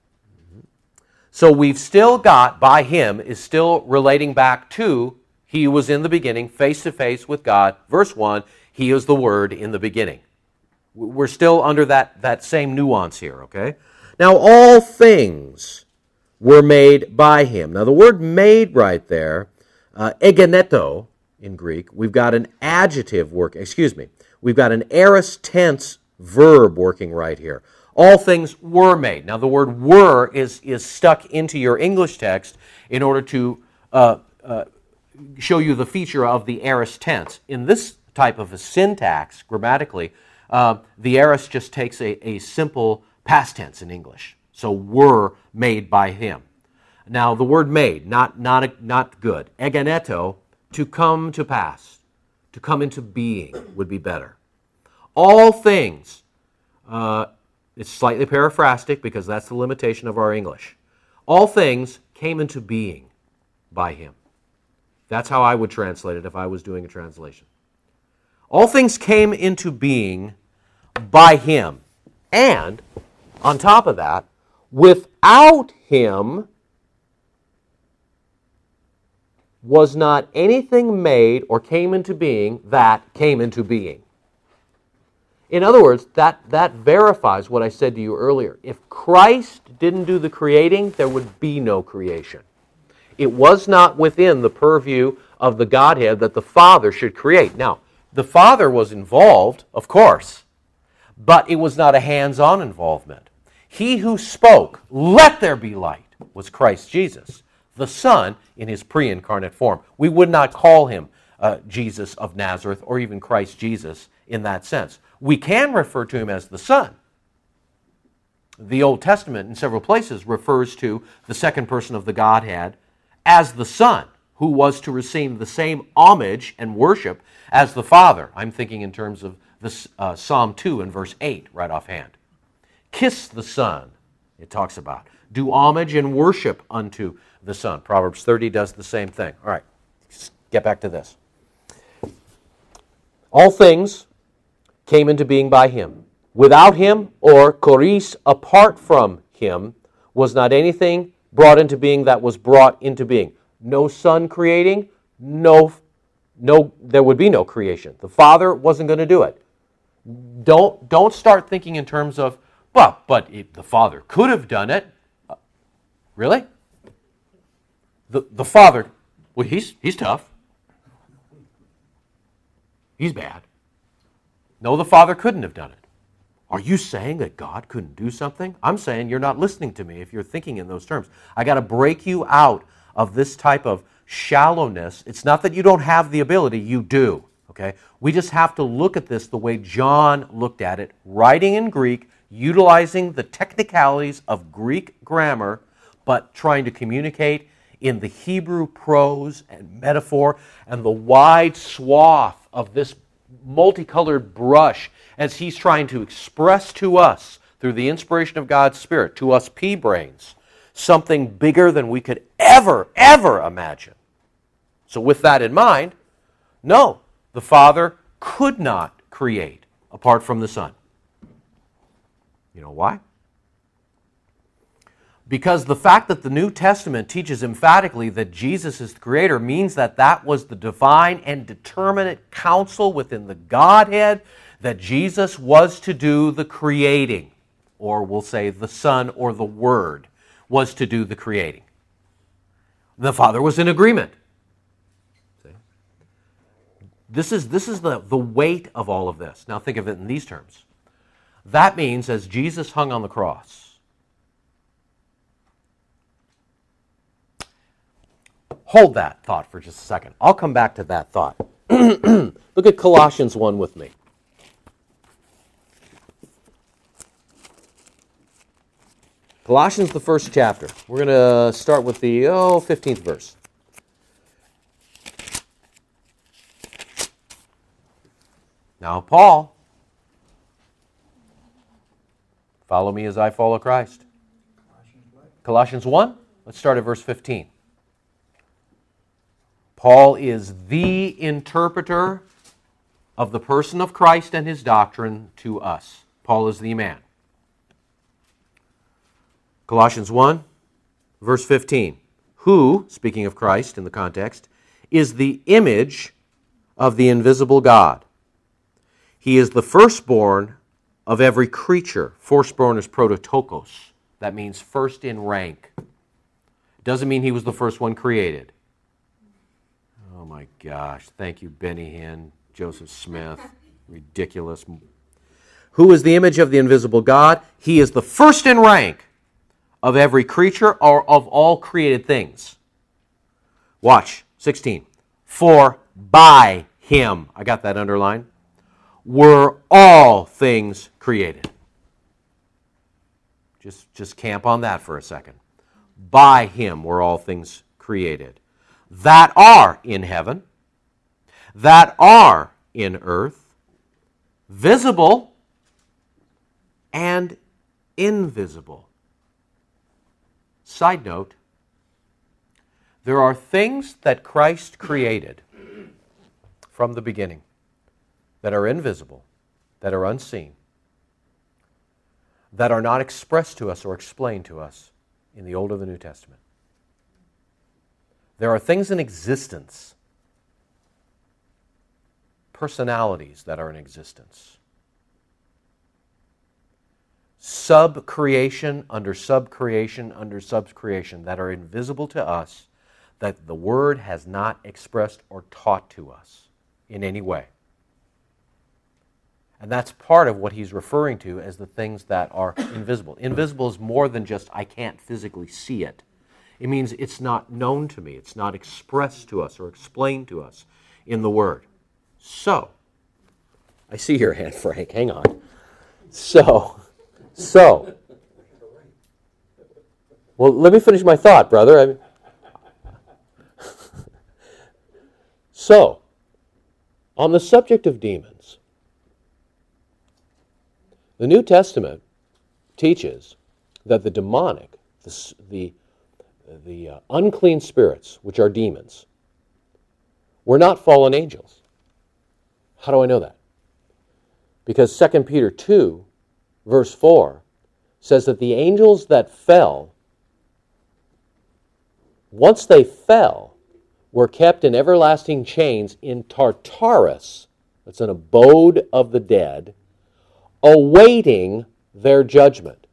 So we've still got, by him, is still relating back to he was in the beginning, face to face with God. Verse one, he is the Word in the beginning. We're still under that, that same nuance here, okay? Now, all things were made by him. Now, the word made right there, uh, egeneto in Greek, we've got an adjective work, excuse me, we've got an aorist tense verb working right here. All things were made. Now, the word were is, is stuck into your English text in order to uh, uh, show you the feature of the aorist tense. In this type of a syntax, grammatically, uh, the aorist just takes a, a simple past tense in English. So, were made by him. Now, the word made, not, not, not good. Egeneto, to come to pass, to come into being would be better. All things, uh, it's slightly paraphrastic because that's the limitation of our English. All things came into being by him. That's how I would translate it if I was doing a translation. All things came into being by him. And, on top of that, without him was not anything made or came into being that came into being. In other words, that, that verifies what I said to you earlier. If Christ didn't do the creating, there would be no creation. It was not within the purview of the Godhead that the Father should create. Now, the Father was involved, of course, but it was not a hands-on involvement. He who spoke, "Let there be light," was Christ Jesus, the Son in his pre-incarnate form. We would not call him uh, Jesus of Nazareth or even Christ Jesus in that sense. We can refer to him as the Son. The Old Testament in several places refers to the second person of the Godhead as the Son, who was to receive the same homage and worship as the Father. I'm thinking in terms of this, uh, Psalm two and verse eight right offhand. Kiss the Son, it talks about. Do homage and worship unto the Son. Proverbs thirty does the same thing. All right, let's get back to this. All things came into being by him. Without him, or choris, apart from him, was not anything brought into being that was brought into being. No Son creating, no, no, there would be no creation. The Father wasn't going to do it. Don't, don't start thinking in terms of, well, but if the Father could have done it. Uh, really? The, the Father, well, he's, he's tough. He's bad. No, the Father couldn't have done it. Are you saying that God couldn't do something? I'm saying you're not listening to me if you're thinking in those terms. I got to break you out of this type of shallowness. It's not that you don't have the ability, you do. Okay? We just have to look at this the way John looked at it, writing in Greek, utilizing the technicalities of Greek grammar, but trying to communicate in the Hebrew prose and metaphor and the wide swath of this multicolored brush as he's trying to express to us, through the inspiration of God's Spirit, to us pea-brains, something bigger than we could ever, ever imagine. So with that in mind, no, the Father could not create apart from the Son. You know why? Because the fact that the New Testament teaches emphatically that Jesus is the Creator means that that was the divine and determinate counsel within the Godhead, that Jesus was to do the creating, or we'll say the Son or the Word was to do the creating. The Father was in agreement. See? This is, this is the, the weight of all of this. Now think of it in these terms. That means as Jesus hung on the cross, hold that thought for just a second. I'll come back to that thought. Look at Colossians one with me. Colossians, the first chapter. We're going to start with the, oh, fifteenth verse. Now, Paul, follow me as I follow Christ. Colossians one, let's start at verse fifteen. Paul is the interpreter of the person of Christ and his doctrine to us. Paul is the man. Colossians one, verse fifteen. Who, speaking of Christ in the context, is the image of the invisible God. He is the firstborn of every creature. Firstborn is prototokos. That means first in rank. Doesn't mean he was the first one created. Oh my gosh. Thank you, Benny Hinn, Joseph Smith. Ridiculous. Who is the image of the invisible God? He is the first in rank of every creature or of all created things. Watch, sixteen. For by him, I got that underlined, were all things created. Just, just camp on that for a second. By him were all things created, that are in heaven, that are in earth, visible and invisible. Side note, there are things that Christ created from the beginning that are invisible, that are unseen, that are not expressed to us or explained to us in the Old or the New Testament. There are things in existence, personalities that are in existence, sub-creation under sub-creation under sub-creation that are invisible to us, that the Word has not expressed or taught to us in any way. And that's part of what he's referring to as the things that are invisible. Invisible is more than just, I can't physically see it. It means it's not known to me. It's not expressed to us or explained to us in the Word. So, I see your hand, Frank. Hang on. So, so. Well, let me finish my thought, brother. I mean, so, on the subject of demons, the New Testament teaches that the demonic, the, the, the uh, unclean spirits, which are demons, were not fallen angels. How do I know that? Because Second Peter two, verse four, says that the angels that fell, once they fell, were kept in everlasting chains in Tartarus, that's an abode of the dead, awaiting their judgment.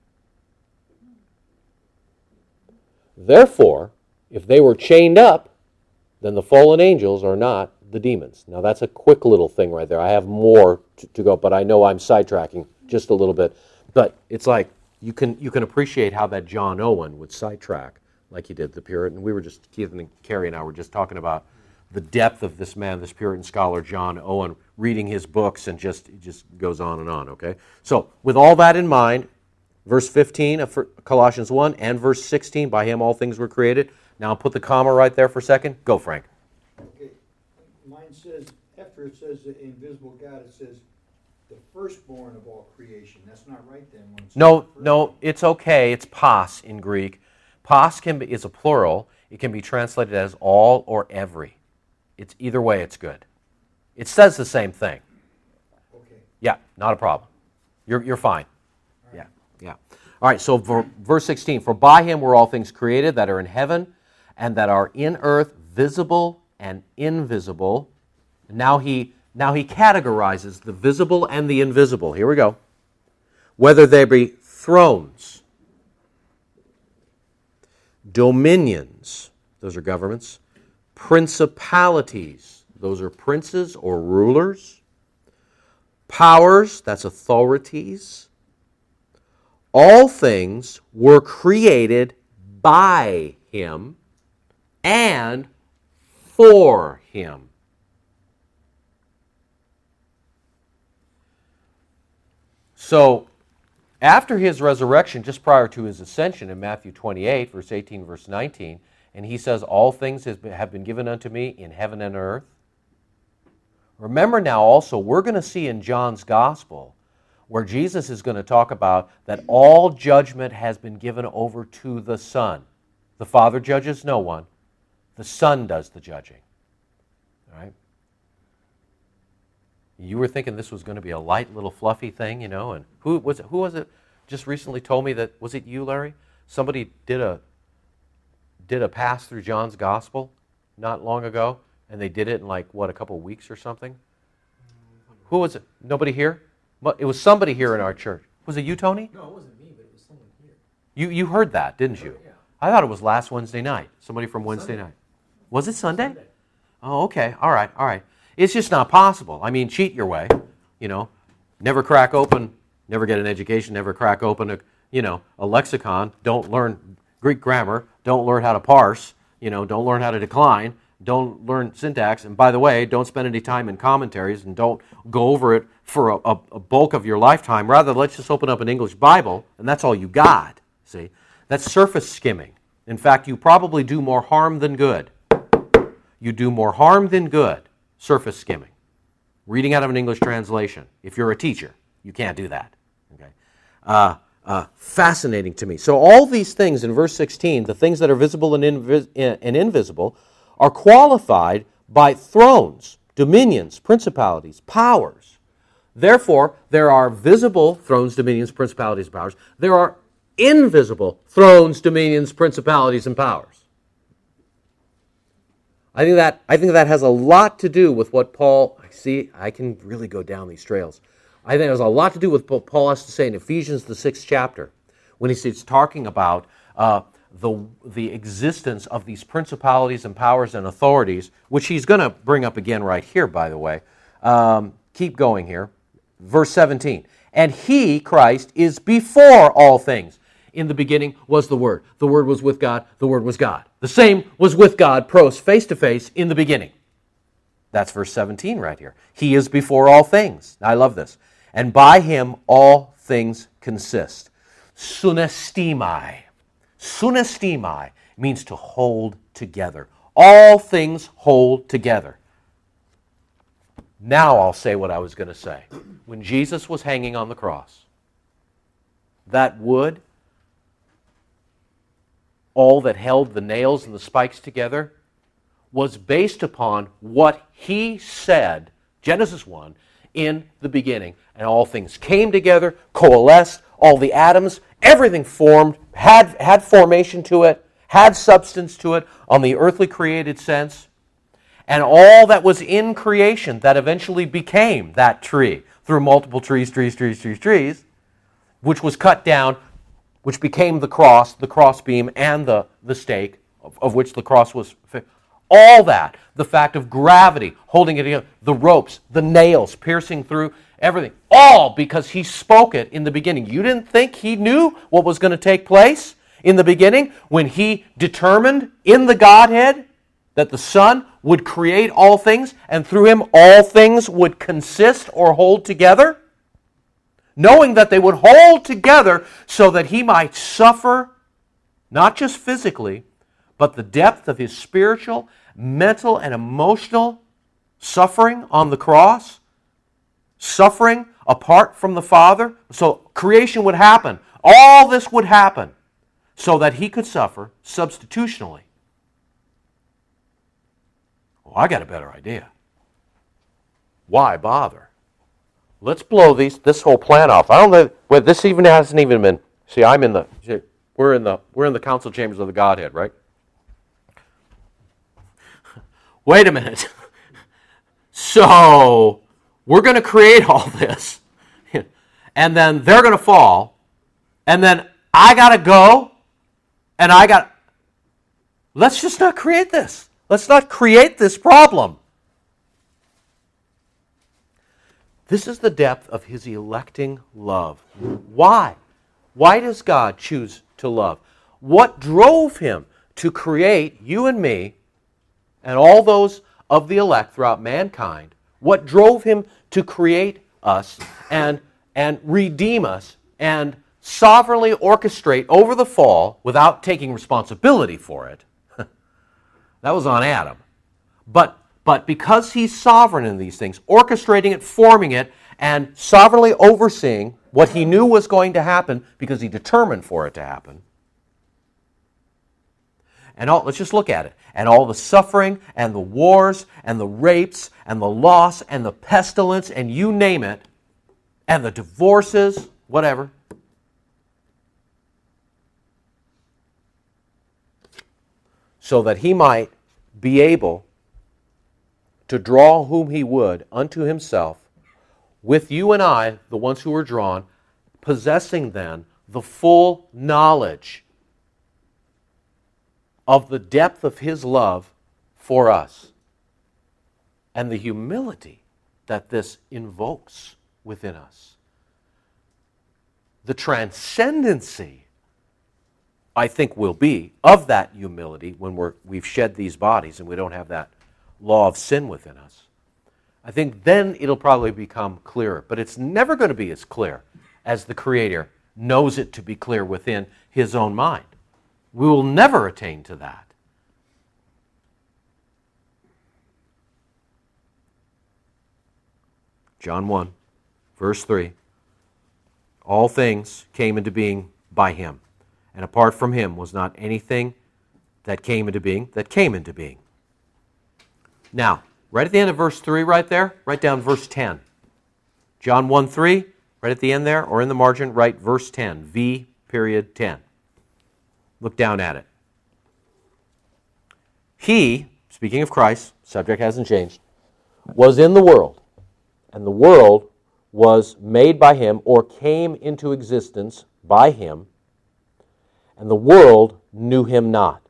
Therefore, if they were chained up, then the fallen angels are not the demons. Now that's a quick little thing right there. I have more to, to go, but I know I'm sidetracking just a little bit. But it's like you can you can appreciate how that John Owen would sidetrack like he did the Puritan. We were just, Keith and Carrie and I were just talking about the depth of this man, this Puritan scholar, John Owen, reading his books, and just it just goes on and on, okay? So, with all that in mind, verse fifteen of Colossians one and verse sixteen, by him all things were created. Now put the comma right there for a second. Go, Frank. Okay. Mine says, after it says the invisible God, it says the firstborn of all creation. That's not right then. When it says No, the no, it's okay. It's pas in Greek. Pas can be, is a plural. It can be translated as all or every. It's either way, it's good. It says the same thing. Okay. Yeah, not a problem. You're you're fine. Yeah, yeah. All right, so ver, verse sixteen, for by him were all things created that are in heaven and that are in earth, visible and invisible. Now he now he categorizes the visible and the invisible. Here we go. Whether they be thrones, dominions, those are governments, principalities, those are princes or rulers, powers, that's authorities. All things were created by him and for him. So, after his resurrection, just prior to his ascension in Matthew twenty-eight, verse eighteen, verse nineteen, and he says, all things have been given unto me in heaven and earth. Remember now also, we're going to see in John's Gospel where Jesus is going to talk about that all judgment has been given over to the Son. The Father judges no one. The Son does the judging. All right? You were thinking this was going to be a light little fluffy thing, you know, and who was it, who was it just recently told me that, was it you, Larry? Somebody did a did a pass through John's Gospel not long ago, and they did it in like, what, a couple of weeks or something? Who was it? Nobody here? It was somebody here in our church. Was it you, Tony? No, it wasn't me, but it was someone here. You you heard that, didn't you? Yeah. I thought it was last Wednesday night. Somebody from Wednesday Sunday. night. Was it Sunday? Sunday. Oh, okay. All right, all right. It's just not possible. I mean, cheat your way, you know. Never crack open, never get an education, never crack open a, you know, a lexicon. Don't learn Greek grammar. Don't learn how to parse. You know, don't learn how to decline. Don't learn syntax. And by the way, don't spend any time in commentaries and don't go over it for a, a, a bulk of your lifetime. Rather, let's just open up an English Bible, and that's all you got. See? That's surface skimming. In fact, you probably do more harm than good. You do more harm than good. Surface skimming. Reading out of an English translation. If you're a teacher, you can't do that. Okay. Uh, uh, fascinating to me. So all these things in verse sixteen, the things that are visible and, invis- and invisible, are qualified by thrones, dominions, principalities, powers. Therefore, there are visible thrones, dominions, principalities, and powers. There are invisible thrones, dominions, principalities, and powers. I think that I think that has a lot to do with what Paul, see, I can really go down these trails. I think it has a lot to do with what Paul has to say in Ephesians, the sixth chapter, when he's talking about uh, the, the existence of these principalities and powers and authorities, which he's going to bring up again right here, by the way. Um, keep going here. Verse seventeen. And he, Christ, is before all things. In the beginning was the Word. The Word was with God. The Word was God. The same was with God, pros, face to face, in the beginning. That's verse seventeen right here. He is before all things. I love this. And by him all things consist. Sunestimai. Sunestimai means to hold together. All things hold together. Now I'll say what I was going to say. When Jesus was hanging on the cross, that wood, all that held the nails and the spikes together, was based upon what he said, Genesis one, in the beginning. And all things came together, coalesced, all the atoms, everything formed, had, had formation to it, had substance to it on the earthly created sense. And all that was in creation that eventually became that tree, through multiple trees, trees, trees, trees, trees, which was cut down, which became the cross, the crossbeam, and the, the stake, of, of which the cross was. All that, the fact of gravity holding it together, the ropes, the nails piercing through, everything, all because he spoke it in the beginning. You didn't think he knew what was going to take place in the beginning when he determined in the Godhead that the Son would create all things, and through him all things would consist or hold together? Knowing that they would hold together so that he might suffer, not just physically, but the depth of his spiritual, mental, and emotional suffering on the cross, suffering apart from the Father. So creation would happen. All this would happen so that he could suffer substitutionally. Well, I got a better idea. Why bother? Let's blow these this whole plan off. I don't know. Well, this even hasn't even been. See, I'm in the. We're in the. We're in the council chambers of the Godhead, right? Wait a minute. So we're going to create all this, and then they're going to fall, and then I got to go, and I got. Let's just not create this. Let's not create this problem. This is the depth of his electing love. Why? Why does God choose to love? What drove him to create you and me and all those of the elect throughout mankind? What drove him to create us and, and redeem us and sovereignly orchestrate over the fall without taking responsibility for it? That was on Adam. But, but because he's sovereign in these things, orchestrating it, forming it, and sovereignly overseeing what he knew was going to happen because he determined for it to happen. And all, let's just look at it. And all the suffering and the wars and the rapes and the loss and the pestilence and you name it, and the divorces, whatever. So that he might be able to draw whom he would unto himself, with you and I, the ones who are drawn, possessing then the full knowledge of the depth of his love for us and the humility that this invokes within us. The transcendency, I think, will be of that humility when we're, we've shed these bodies and we don't have that law of sin within us. I think then it'll probably become clearer. But it's never going to be as clear as the Creator knows it to be clear within his own mind. We will never attain to that. John one, verse three. All things came into being by him, and apart from him was not anything that came into being that came into being. Now, right at the end of verse three right there, write down verse ten. John one three, right at the end there, or in the margin, write verse ten, V period ten. Look down at it. He, speaking of Christ, subject hasn't changed, was in the world, and the world was made by him or came into existence by him, and the world knew him not.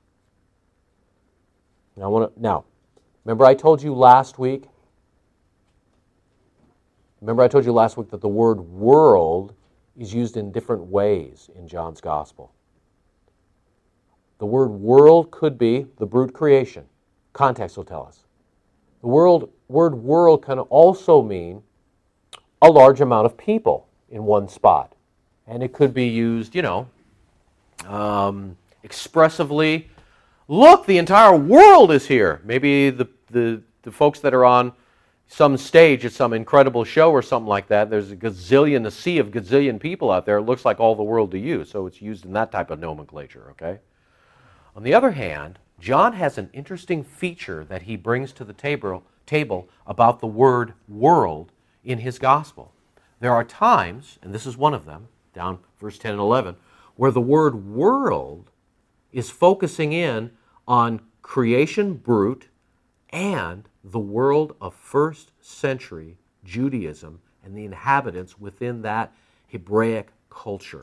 Now, I want to, now, remember I told you last week, remember I told you last week that the word world is used in different ways in John's Gospel. The word world could be the brute creation. Context will tell us. The world, word world can also mean a large amount of people in one spot. And it could be used, you know, um, expressively. Look, the entire world is here. Maybe the, the, the folks that are on some stage at some incredible show or something like that, there's a gazillion, a sea of gazillion people out there. It looks like all the world to you. So it's used in that type of nomenclature, okay? On the other hand, John has an interesting feature that he brings to the table, table about the word world in his gospel. There are times, and this is one of them, down verse ten and eleven, where the word world is focusing in on creation brute and the world of first century Judaism and the inhabitants within that Hebraic culture.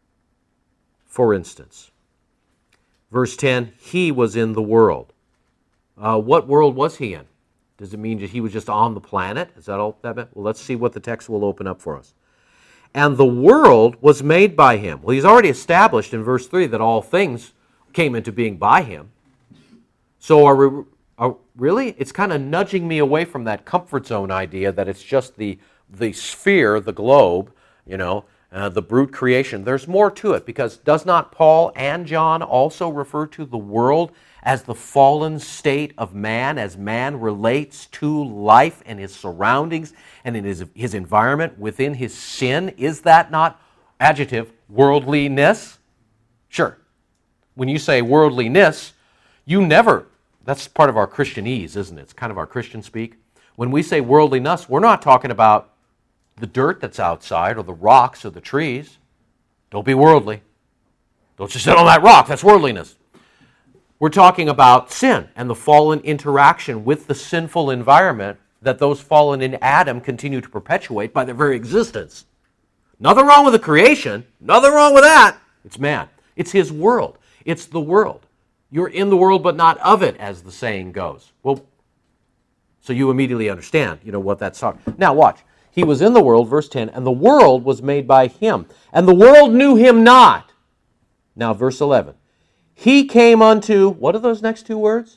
For instance, verse ten, he was in the world. Uh, what world was he in? Does it mean that he was just on the planet? Is that all that meant? Well, let's see what the text will open up for us. And the world was made by him. Well, he's already established in verse three that all things came into being by him. So are we, are, really? It's kind of nudging me away from that comfort zone idea that it's just the, the sphere, the globe, you know, uh, the brute creation. There's more to it, because does not Paul and John also refer to the world as the fallen state of man, as man relates to life and his surroundings and in his, his environment within his sin? Is that not, adjective, worldliness? Sure. When you say worldliness, you never, that's part of our Christianese, isn't it? It's kind of our Christian speak. When we say worldliness, we're not talking about the dirt that's outside or the rocks or the trees. Don't be worldly. Don't just sit on that rock. That's worldliness. We're talking about sin and the fallen interaction with the sinful environment that those fallen in Adam continue to perpetuate by their very existence. Nothing wrong with the creation. Nothing wrong with that. It's man. It's his world. It's the world. You're in the world, but not of it, as the saying goes. Well, so you immediately understand, you know, what that's talking. Now, watch. He was in the world, verse ten, and the world was made by him, and the world knew him not. Now, verse eleven. He came unto, what are those next two words?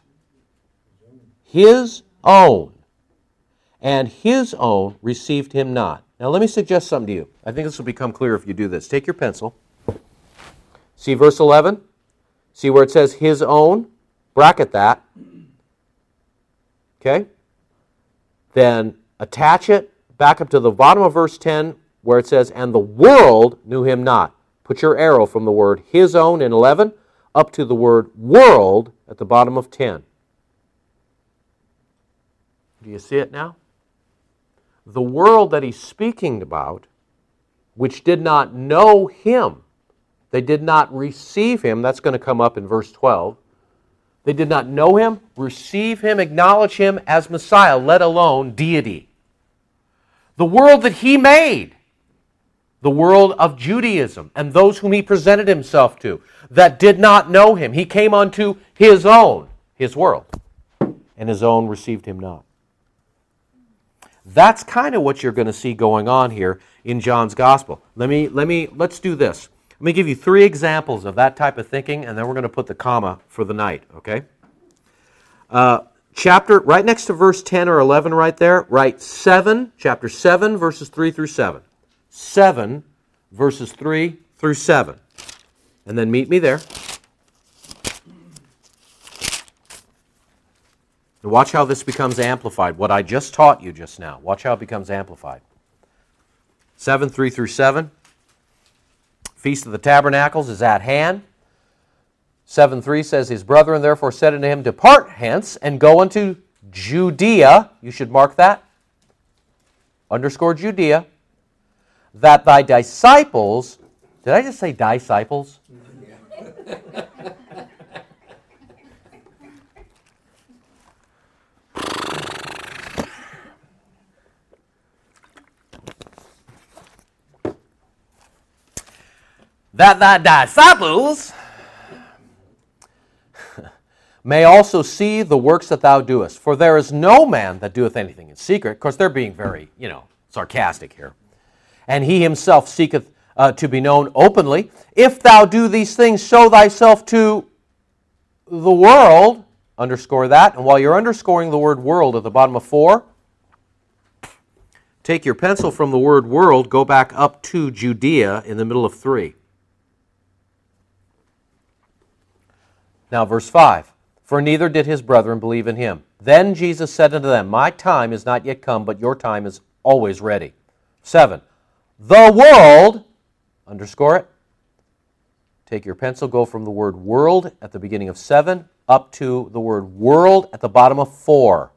His own. And his own received him not. Now, let me suggest something to you. I think this will become clear if you do this. Take your pencil. See verse eleven? See where it says his own? Bracket that. Okay? Then attach it back up to the bottom of verse ten where it says, and the world knew him not. Put your arrow from the word his own in eleven up to the word world at the bottom of ten. Do you see it now? The world that he's speaking about, which did not know him, they did not receive him. That's going to come up in verse twelve. They did not know him, receive him, acknowledge him as Messiah, let alone deity. The world that he made, the world of Judaism and those whom he presented himself to, that did not know him. He came unto his own, his world, and his own received him not. That's kind of what you're going to see going on here in John's Gospel. Let me, let me, let's do this. Let me give you three examples of that type of thinking, and then we're going to put the comma for the night, okay? Uh, chapter, right next to verse ten or eleven right there, write seven, chapter seven, verses three through seven. seven, verses three through seven. And then meet me there. And watch how this becomes amplified. What I just taught you just now. Watch how it becomes amplified. seven, three through seven. Feast of the Tabernacles is at hand. seven three says, his brethren therefore said unto him, depart hence and go unto Judea. You should mark that. Underscore Judea. That thy disciples, did I just say disciples? that thy disciples may also see the works that thou doest. For there is no man that doeth anything in secret. Of course, they're being very, you know, sarcastic here. And he himself seeketh uh, to be known openly. If thou do these things, show thyself to the world. Underscore that. And while you're underscoring the word world at the bottom of four, take your pencil from the word world, go back up to Judea in the middle of three. Now, verse five. For neither did his brethren believe in him. Then Jesus said unto them, my time is not yet come, but your time is always ready. Seven. The world, underscore it. Take your pencil, go from the word world at the beginning of seven up to the word world at the bottom of four.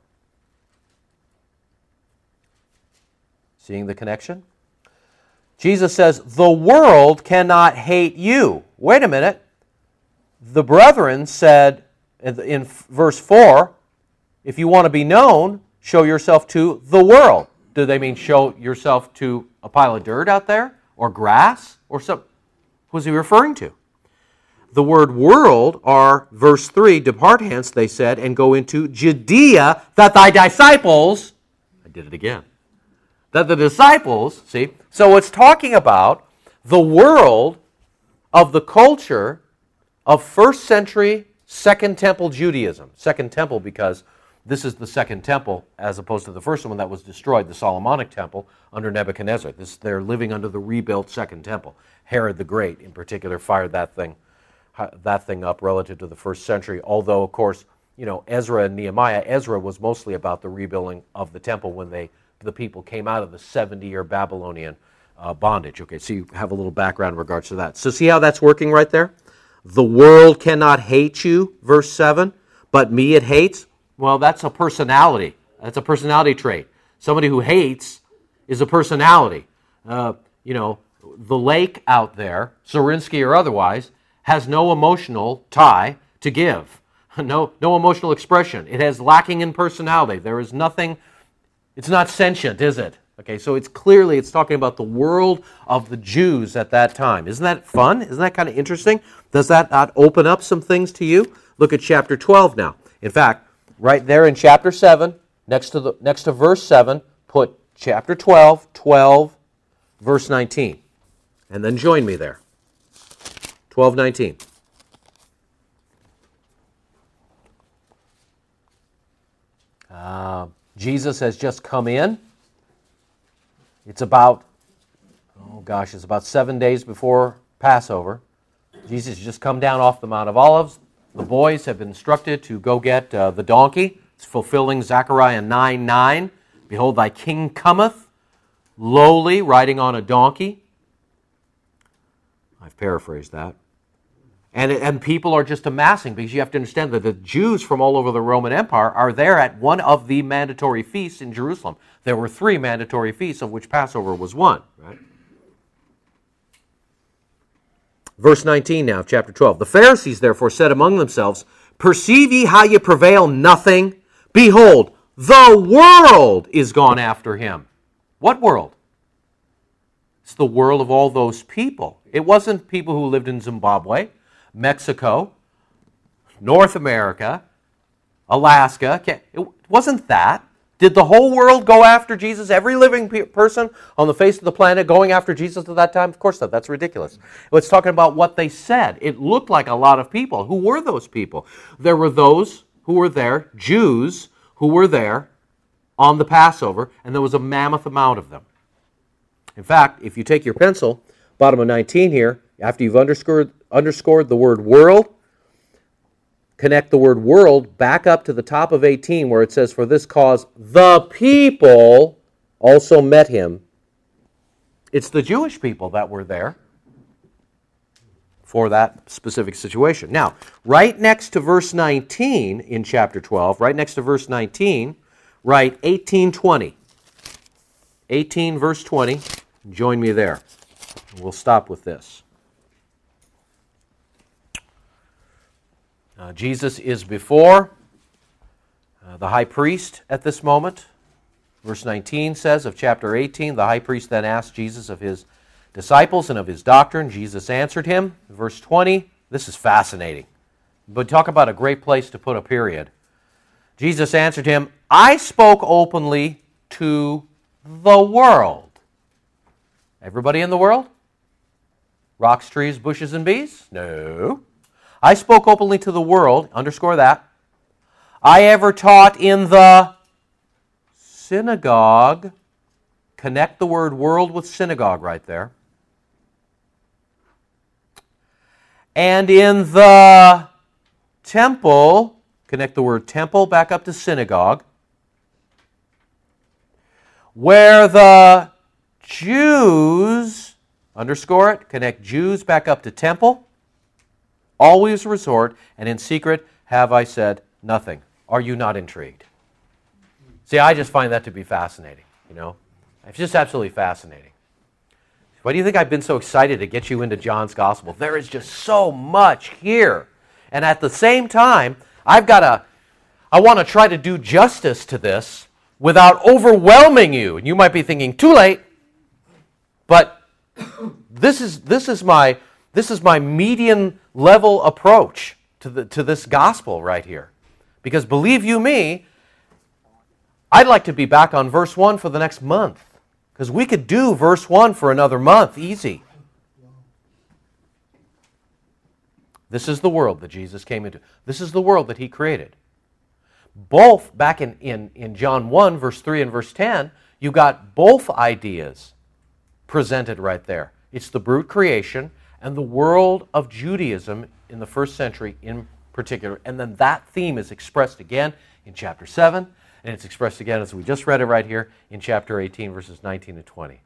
Seeing the connection? Jesus says, the world cannot hate you. Wait a minute. The brethren said, in verse four, if you want to be known, show yourself to the world. Do they mean show yourself to a pile of dirt out there? Or grass? Or some? Who's he referring to? The word world are, verse three, depart hence, they said, and go into Judea, that thy disciples, I did it again, that the disciples, see, so it's talking about the world of the culture of first century Second Temple Judaism. Second Temple because this is the Second Temple as opposed to the first one that was destroyed, the Solomonic Temple, under Nebuchadnezzar. This, they're living under the rebuilt Second Temple. Herod the Great, in particular, fired that thing, that thing up relative to the first century, although, of course, you know, Ezra and Nehemiah, Ezra was mostly about the rebuilding of the temple when they the people came out of the seventy-year Babylonian uh, bondage. Okay, so you have a little background in regards to that. So see how that's working right there? The world cannot hate you, verse seven, but me it hates. Well, that's a personality. That's a personality trait. Somebody who hates is a personality. Uh, you know, the lake out there, Zorinsky or otherwise, has no emotional tie to give. No, no emotional expression. It has lacking in personality. There is nothing, it's not sentient, is it? Okay, so it's clearly, it's talking about the world of the Jews at that time. Isn't that fun? Isn't that kind of interesting? Does that not open up some things to you? Look at chapter twelve now. In fact, right there in chapter seven, next to the next to verse seven, put chapter twelve, twelve, verse nineteen. And then join me there. twelve nineteen. Uh, Jesus has just come in. It's about, oh gosh, it's about seven days before Passover. Jesus has just come down off the Mount of Olives. The boys have been instructed to go get uh, the donkey. It's fulfilling Zechariah nine nine. Behold, thy king cometh, lowly, riding on a donkey. I've paraphrased that. And, and people are just amassing, because you have to understand that the Jews from all over the Roman Empire are there at one of the mandatory feasts in Jerusalem. There were three mandatory feasts, of which Passover was one. Right? Verse nineteen now, chapter twelve. The Pharisees therefore said among themselves, perceive ye how ye prevail nothing? Behold, the world is gone after him. What world? It's the world of all those people. It wasn't people who lived in Zimbabwe, Mexico, North America, Alaska. It wasn't that. Did the whole world go after Jesus? Every living pe- person on the face of the planet going after Jesus at that time? Of course not. That's ridiculous. It's talking about what they said. It looked like a lot of people. Who were those people? There were those who were there, Jews who were there on the Passover, and there was a mammoth amount of them. In fact, if you take your pencil, bottom of nineteen here, after you've underscored, underscored the word world, connect the word world back up to the top of eighteen where it says, for this cause the people also met him. It's the Jewish people that were there for that specific situation. Now, right next to verse nineteen in chapter twelve, right next to verse nineteen, write eighteen twenty. eighteen verse twenty. Join me there. We'll stop with this. Uh, Jesus is before uh, the high priest at this moment. Verse nineteen says of chapter eighteen, the high priest then asked Jesus of his disciples and of his doctrine. Jesus answered him. Verse twenty, this is fascinating. But talk about a great place to put a period. Jesus answered him, I spoke openly to the world. Everybody in the world? Rocks, trees, bushes, and bees? No. I spoke openly to the world. Underscore that. I ever taught in the synagogue. Connect the word world with synagogue right there. And in the temple, connect the word temple back up to synagogue, where the Jews, underscore it, connect Jews back up to temple, always resort, and in secret have I said nothing. Are you not intrigued? See, I just find that to be fascinating, you know. It's just absolutely fascinating. Why do you think I've been so excited to get you into John's Gospel? There is just so much here. And at the same time, I've got to, I want to try to do justice to this without overwhelming you. And you might be thinking, too late. But this is this is my this is my median level approach to the to this gospel right here. Because believe you me, I'd like to be back on verse one for the next month. Because we could do verse one for another month, easy. This is the world that Jesus came into. This is the world that he created. Both, back in, in, in John one, verse three and verse ten, you got both ideas presented right there. It's the brute creation and the world of Judaism in the first century in particular. And then that theme is expressed again in chapter seven, and it's expressed again, as we just read it right here, in chapter eighteen, verses nineteen and twenty.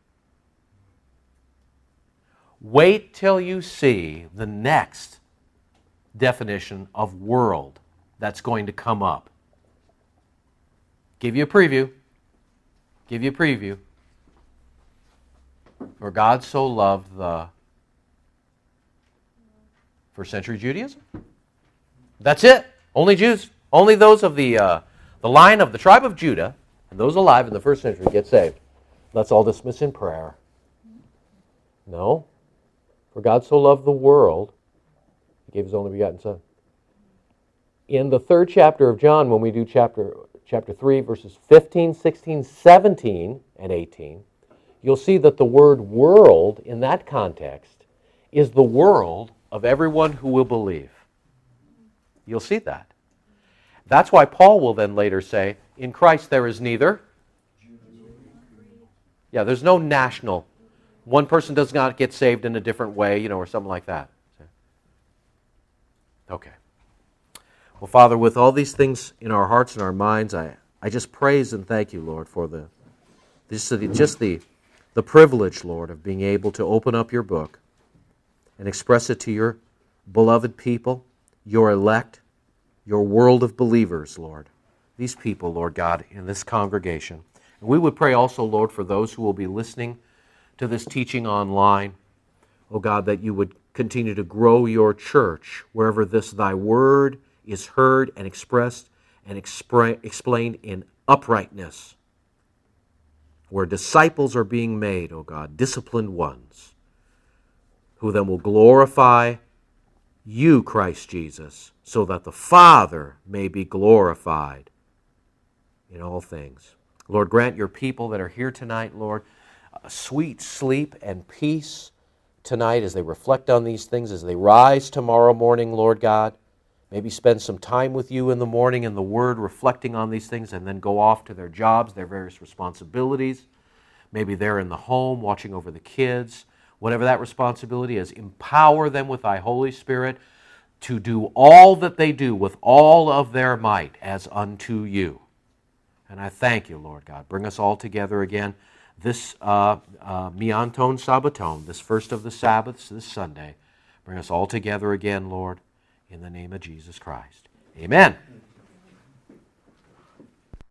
Wait till you see the next definition of world that's going to come up. Give you a preview. Give you a preview. For God so loved the first century Judaism. That's it. Only Jews. Only those of the uh, the line of the tribe of Judah and those alive in the first century get saved. Let's all dismiss in prayer. No. For God so loved the world, he gave his only begotten Son. In the third chapter of John, when we do chapter chapter three, verses fifteen, sixteen, seventeen, and eighteen, you'll see that the word world in that context is the world of everyone who will believe. You'll see that. That's why Paul will then later say, in Christ there is neither. Yeah, there's no national. One person does not get saved in a different way, you know, or something like that. Okay. Well, Father, with all these things in our hearts and our minds, I, I just praise and thank you, Lord, for the just the, just the the privilege, Lord, of being able to open up your book and express it to your beloved people, your elect, your world of believers, Lord. These people, Lord God, in this congregation. And we would pray also, Lord, for those who will be listening to this teaching online, oh God, that you would continue to grow your church wherever this thy word is heard and expressed and expra- explained in uprightness, where disciples are being made, oh God, disciplined ones, who then will glorify you, Christ Jesus, so that the Father may be glorified in all things. Lord, grant your people that are here tonight, Lord, a sweet sleep and peace tonight as they reflect on these things, as they rise tomorrow morning, Lord God. Maybe spend some time with you in the morning in the Word, reflecting on these things, and then go off to their jobs, their various responsibilities. Maybe they're in the home watching over the kids. Whatever that responsibility is, empower them with thy Holy Spirit to do all that they do with all of their might as unto you. And I thank you, Lord God. Bring us all together again this uh, uh, Mianton Sabbaton, this first of the Sabbaths, this Sunday. Bring us all together again, Lord, in the name of Jesus Christ. Amen.